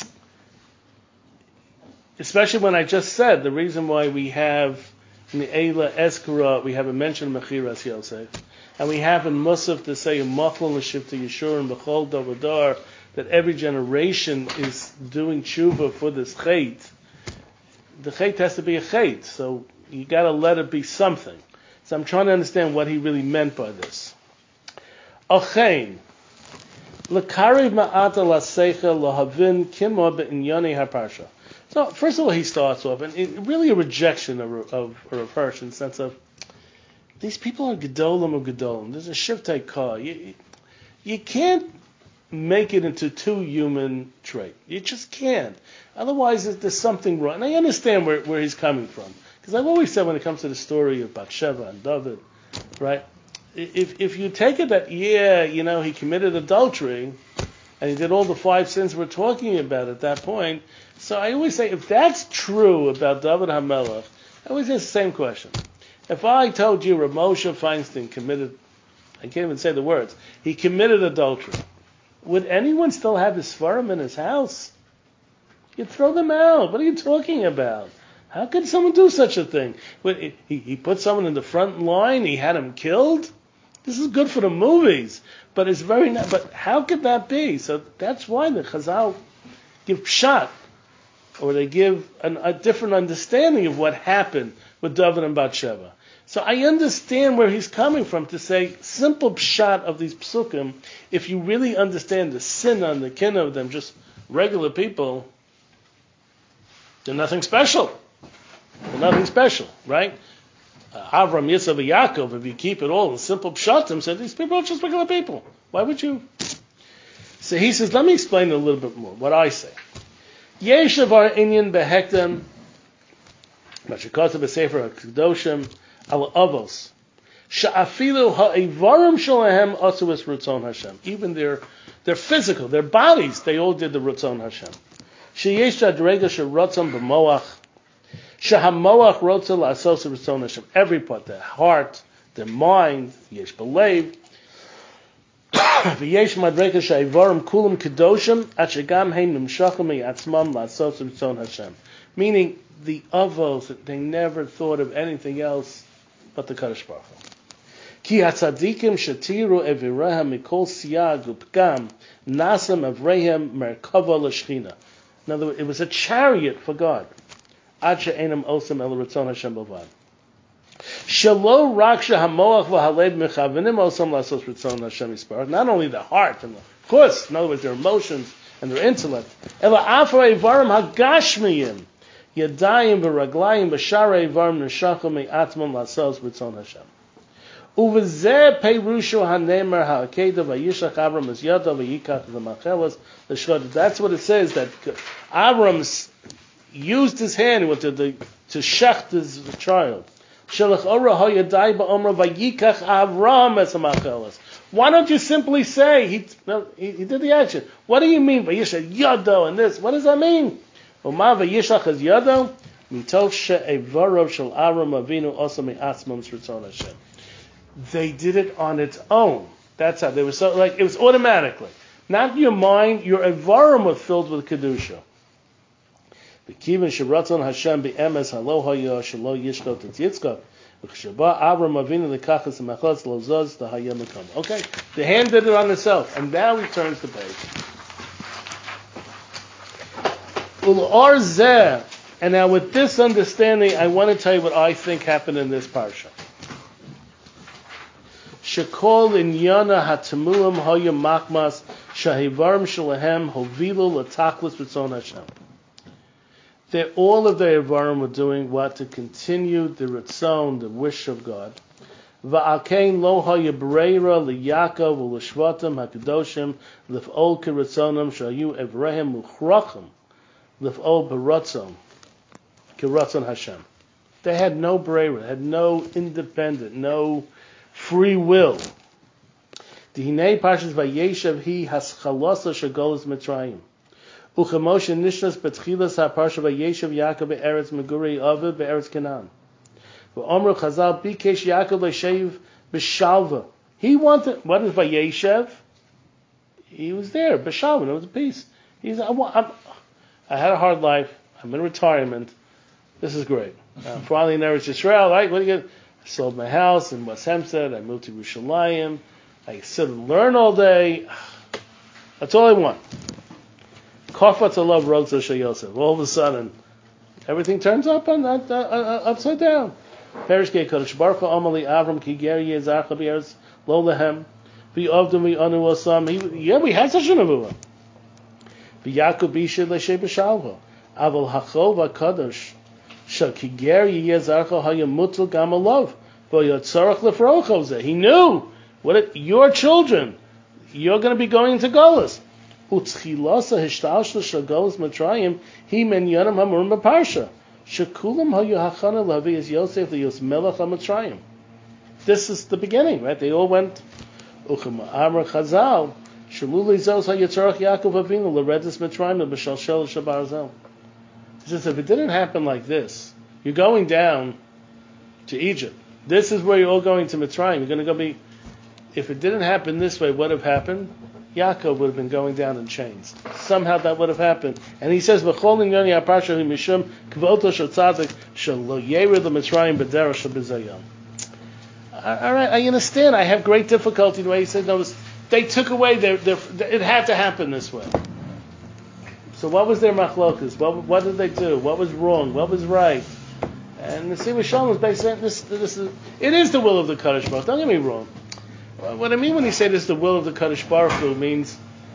especially when I just said the reason why we have in the Eila Eskara we have a mention of Mechiras Yosef, and we have in Musaf to say Machlon L'Shivta Yeshur and B'chol Davadar that every generation is doing tshuva for this chait. The chait has to be a chait, so you got to let it be something. So I'm trying to understand what he really meant by this. Achein, lekariv ma'ata laseicha lahavin kimo be'inyani haparsha. So first of all, he starts off, and really a rejection of Rav Hirsch in the sense of these people are gedolim of gedolim. There's a shiftei kah. You can't make it into two human trait. You just can't. Otherwise, there's something wrong. And I understand where he's coming from, because I've always said when it comes to the story of Bathsheba and David, right? If you take it that, he committed adultery, and he did all the 5 sins we're talking about at that point, so I always say, if that's true about David HaMelech, I always ask the same question. If I told you Rav Moshe Feinstein committed, I can't even say the words, he committed adultery, would anyone still have his Sfarim in his house? You'd throw them out. What are you talking about? How could someone do such a thing? He put someone in the front line, he had him killed? This is good for the movies, but it's very not. But how could that be? So that's why the Chazal give pshat, or they give a different understanding of what happened with David and Bathsheba. So I understand where he's coming from to say simple pshat of these psukim. If you really understand the sin and the kin of them, just regular people, they're nothing special. They're nothing special, right? Avram, Yitzchak, and Yaakov, if you keep it all in simple pshatim, said these people are just regular people. Why would you? So he says, let me explain a little bit more what I say. Yeshavar inyan behektem, mashikotav b'sefer hakadoshim al avos, sha'afilu ha'evarim shalahem asuas rutzon Hashem. Even their physical, their bodies, they all did the rutzon Hashem. Sheyesh adrega sherutzon b'moach. Shahamoach rotza la'asos rutzon Hashem. Every part, their heart, their mind, yesh belev. V'yesh madrega she'evarim kulam kedoshim atshegam hein nimshachim me'atzmam la'asos rutzon Hashem. Meaning the avos, they never thought of anything else but the Kadosh Baruch Hu. Ki hatzadikim shetiru evirehem mikol siyag upgam nasam avrehem merkava l'shchina. In other words, it was a chariot for God. Ad she'enam osam el ratzon Hashem b'vad. Shelo rak she'hamoach v'halev mechavenim osam la'asos ratzon Hashem yisparach. Not only the heart, and of course, in other words, their emotions and their intellect. Ela afar evarim hagashmiyim yadayim v'raglayim b'shara evarim neshachim me'atmam la'asos ratzon Hashem. Uvezeh peirushu hanemer ha'akeda v'yishach Avram es yadav v'yikach v'machelas l'shchad. That's what it says, that Avram used his hand to shecht his child. Shelach ora ha'yadai ba'omra v'yikach Avram es ha'machelas. Why don't you simply say, he did the action. What do you mean v'yishach yado and this? What does that mean? Uma v'yishach es yado mitoch she'evarav shel Avram Avinu osa me'atzmam s'ritzon Hashem. They did it on its own. That's how they were so it was automatically. Not your mind, your evarim was filled with kedusha. V'kiven sheratzon Hashem be'emes halo haya shelo yishkot et yitzchak v'chsheba Avram Avinu lekachas ha'machos lo zos tahaya mekom. Okay, the hand did it on itself, and now he turns the page. Ul'or zeh, and now with this understanding, I want to tell you what I think happened in this parsha. Shekol inyana hatamuim hoya makmas shahivarim shalahem hovilu lataklis b'tzon Hashem. That all of the Evarim were doing what? To continue the Ritzon, the wish of God. Va'akein lo hoya b'reira liyakov u'lishvatim hakadoshim l'f'ol k'ritzonam shayu evrehem u'chrachim l'f'ol b'ratzon k'ratzon Hashem. They had no b'reira, had no independent, no free will. Dihinei Parshas Vayeshev hi haschalosa shagolas Mitzrayim. Uchemoshe nishnas betchilas haParsha Vayeshev Yaakov be'eretz Megurei Aviv be'eretz Canaan. V'omru Chazal bikesh Yaakov l'shev b'shalva. He wanted, what is Vayeshev? He was there, b'shalva, it was a peace. I had a hard life, I'm in retirement, this is great. Finally in Eretz Yisrael, right? What do you get? I sold my house in West Hempstead. I moved to Yerushalayim. I sit and learn all day. That's all I want. Kafat love Rotza Sheyosef. All of a sudden, everything turns upside down. Perishke Kodesh Baruch Amali Avram Kiger Yezarcha Be'eretz Lo Lehem V'Yavdum V'Anu Osam. We had such a nevuah. V'Yaakov Bishad L'Shei B'Shalva Aval Hachol VaKadosh. He knew what your children, you're going to be going into Golas. This is the beginning, right? They all went. He says, if it didn't happen like this, you're going down to Egypt, This is where you're all going to Mitzrayim. You're going to go be. If it didn't happen this way, what would have happened? Yaakov would have been going down in chains. Somehow that would have happened. And he says, "V'chol inyoni ha'parsha hu mishum kvoto shel tzadik shel lo yered l'Mitzrayim b'derech shel b'zayam." All right, I understand. I have great difficulty the way he said, no, they took away it had to happen this way. So what was their machlokas? What did they do? What was wrong? What was right? And the Siva Shalom is basically saying, it is the will of the Kadosh Baruch Hu. Don't get me wrong. What I mean when he said it's the will of the Kadosh Baruch Hu means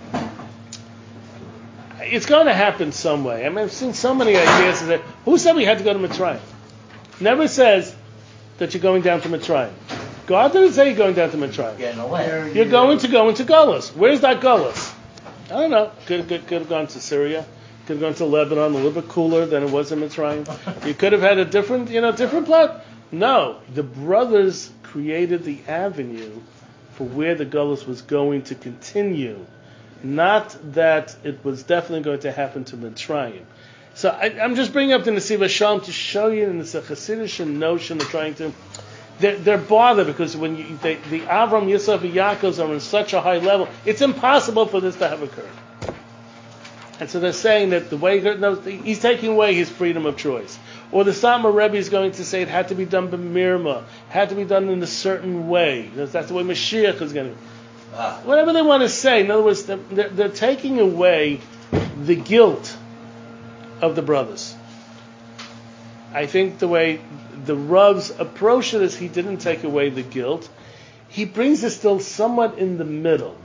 it's going to happen some way. I mean, I've seen so many ideas that who said we had to go to Mitzrayim? Never says that you're going down to Mitzrayim. God didn't say you're going down to Mitzrayim. Getting away. You're going to go into Golos. Where's that Golos? I don't know. Could have gone to Syria. Could have gone to Lebanon, a little bit cooler than it was in Mitzrayim. You could have had a different plot. No, the brothers created the avenue for where the Golos was going to continue. Not that it was definitely going to happen to Mitzrayim. So I'm just bringing up the Nesiva Shalom to show you in this Hasidic notion of trying to. They're bothered because when the Avram, Yisuf, and Yaakov are on such a high level, it's impossible for this to have occurred. And so they're saying that the way he's taking away his freedom of choice. Or the Satmar Rebbe is going to say it had to be done b'mirma, had to be done in a certain way. That's the way Mashiach is going to. Whatever they want to say. In other words, they're taking away the guilt of the brothers. I think the way the Rav's approach to this, he didn't take away the guilt. He brings it still somewhat in the middle.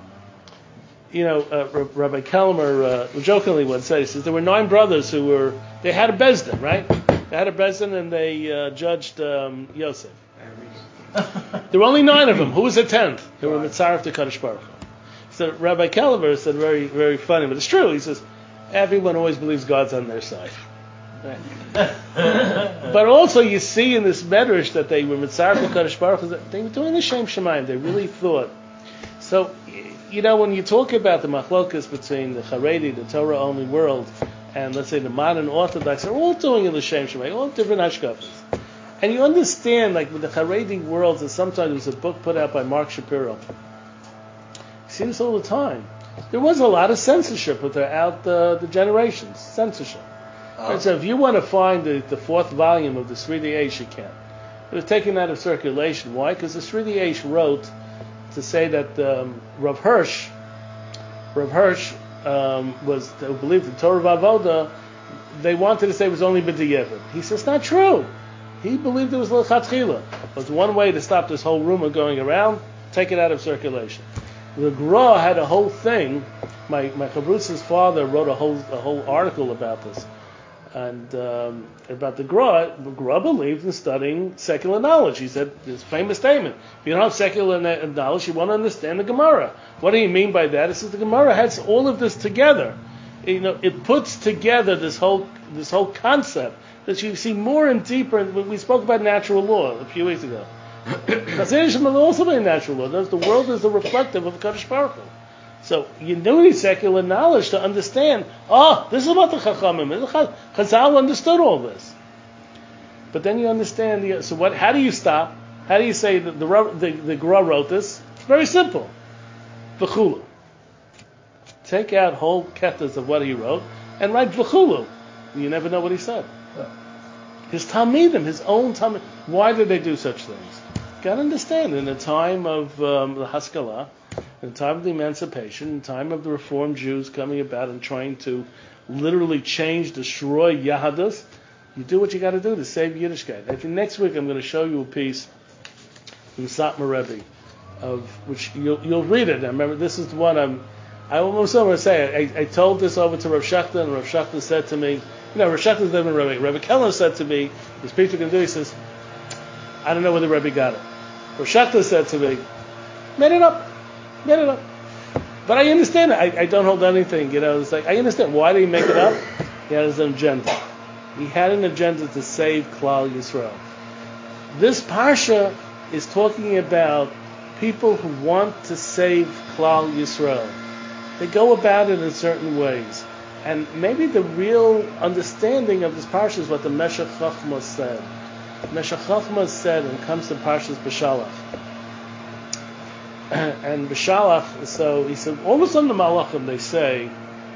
Rabbi Kelmer jokingly once said, he says, there were 9 brothers they had a Bezdin, right? They had a Bezdin and they judged Yosef. There were only 9 of them. Who was the 10th? They were Mitzaref to Kadosh Baruch Hu. So Rabbi Kelmer said, very, very funny, but it's true. He says, everyone always believes God's on their side. Right. But also you see in this medrash that they were Mitzaref to Kadosh Baruch Hu, they were doing the Shem Shemayim. They really thought. So, when you talk about the machlokas between the Haredi, the Torah-only world, and let's say the modern Orthodox, they're all doing in the Shem Shemayim, all different hashkafas. And you understand, like with the Haredi worlds, and sometimes there was a book put out by Mark Shapiro. You see this all the time. There was a lot of censorship throughout the generations. Censorship. And so if you want to find the 4th volume of the Sridei Eish, you can. It was taken out of circulation. Why? Because the Sridei Eish wrote to say that Rav Hirsch was who believed in Torah Vavoda. They wanted to say it was only b'di'evid. He says it's not true. He believed it was l'chatchila. It was one way to stop this whole rumor going around. Take it out of circulation. The Gra had a whole thing. My Chavrutza's father wrote a whole article about this. And about the Gra believed in studying secular knowledge. He said this famous statement: if you don't have secular knowledge, you won't understand the Gemara. What do you mean by that? It says the Gemara has all of this together. It puts together this whole concept that you see more and deeper. We spoke about natural law a few weeks ago. Chassidism is also very natural law. The world is a reflective of Kadosh Baruch Hu. So you need secular knowledge to understand. This is what the Chachamim. Chazal understood all this. But then you understand. So what? How do you stop? How do you say that the Gra wrote this? It's very simple. V'chulu. Take out whole ketas of what he wrote and write v'chulu. You never know what he said. His Talmidim, his own Talmidim. Why did they do such things? Got to understand. In the time of the Haskalah, in the time of the emancipation, in the time of the Reformed Jews coming about and trying to literally destroy Yahadus, you do what you got to do to save Yiddishkeit. I think next week I'm going to show you a piece from Satmar Rebbe, of which you'll read it. I remember this is the one I almost want to say. I told this over to Rav Shachta, and Rav Shachta said to me, Rav Shachta's living Rebbe. Rebbe Keller said to me, this piece you can do, he says, I don't know where the Rebbe got it. Rav Shachta said to me, made it up. But I understand it. I don't hold anything, it's like, I understand. Why did he make it up? He had his agenda. He had an agenda to save Klal Yisrael. This Parsha is talking about people who want to save Klal Yisrael. They go about it in certain ways. And maybe the real understanding of this Parsha is what the Meshech Chochmah said. Meshech Chochmah said, and comes to Parshas B'Shalach. And B'Shalach, so he said, all of a sudden the Malachim, they say,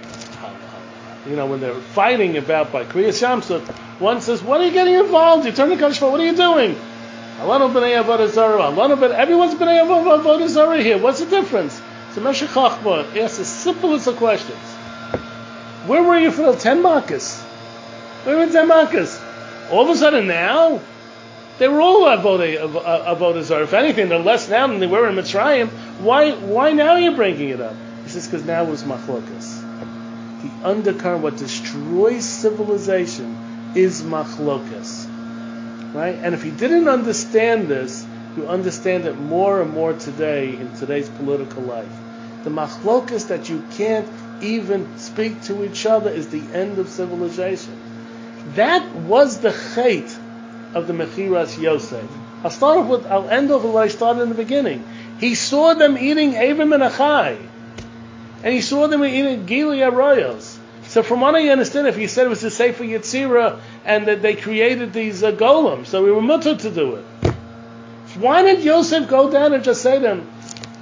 when they're fighting about by Kriyas Yamsuf, one says, what are you getting involved? You turn to Kadosh Baruch Hu, what are you doing? Alanu b'nei Avodah Zarah, everyone's b'nei Avodah Zarah here. What's the difference? So Meshech Chochmah asks the simplest of questions. Where were you for the 10 Makkos? Where were 10 Makkos? All of a sudden now, they were all Avodah Zarah. If anything, they're less now than they were in Mitzrayim. Why now are you bringing it up? He says, because now it was Machlokas. The undercurrent, what destroys civilization, is Machlokas. Right? And if you didn't understand this, you understand it more and more today in today's political life. The Machlokas that you can't even speak to each other is the end of civilization. That was the chait of the Mechiras Yosef. I'll end off with what I started in the beginning. He saw them eating Avim and Achai. And he saw them eating Gili Arroyos. So from what I understand, if he said it was the Sefer Yetzirah and that they created these golems, so we were mutter to do it. So why did Yosef go down and just say to him,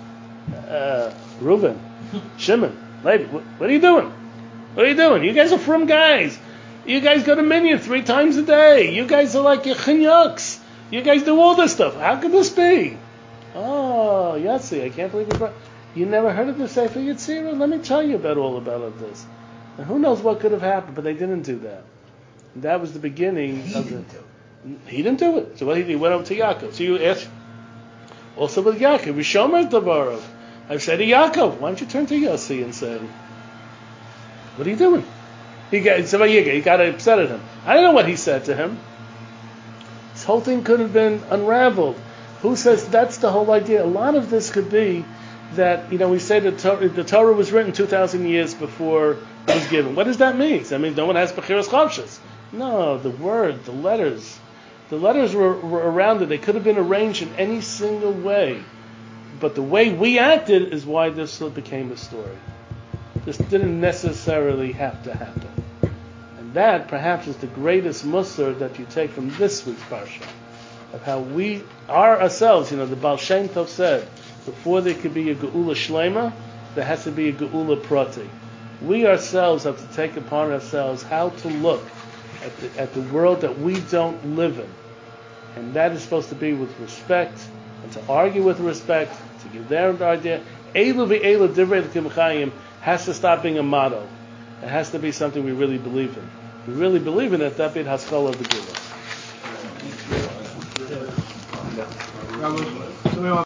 Reuben, Shimon, Levi, what are you doing? What are you doing? You guys are frum guys. You guys go to Minyan 3 times a day. You guys are like chinyuks. You guys do all this stuff. How could this be? Oh, Yatsi, I can't believe you never heard of the Sefer Yetzirah? Let me tell you all about this. And who knows what could have happened, but they didn't do that. And that was the beginning of the... He didn't do it. So what he did, he went over to Yaakov. So you ask, also with Yaakov, Rishomer Davarov. I said to Yaakov, why don't you turn to Yossi and say, what are you doing? He got upset at him. I don't know what he said to him. This whole thing could have been unraveled. Who says that's the whole idea? A lot of this could be that, we say the Torah was written 2,000 years before it was given. What does that mean? That means no one has Bechiras Chavshas. No, the word, the letters were around it. They could have been arranged in any single way. But the way we acted is why this became a story. This didn't necessarily have to happen. And that, perhaps, is the greatest musar that you take from this week's Parsha, of how we are ourselves. The Baal Shem Tov said, before there could be a Geula Shlema, there has to be a Geula Prati. We ourselves have to take upon ourselves how to look at the world that we don't live in. And that is supposed to be with respect, and to argue with respect, to give their idea. Eilu v'eilu divrei l'kim chayim has to stop being a motto. It has to be something we really believe in. If we really believe in it, that be the Haskalah of the Gula.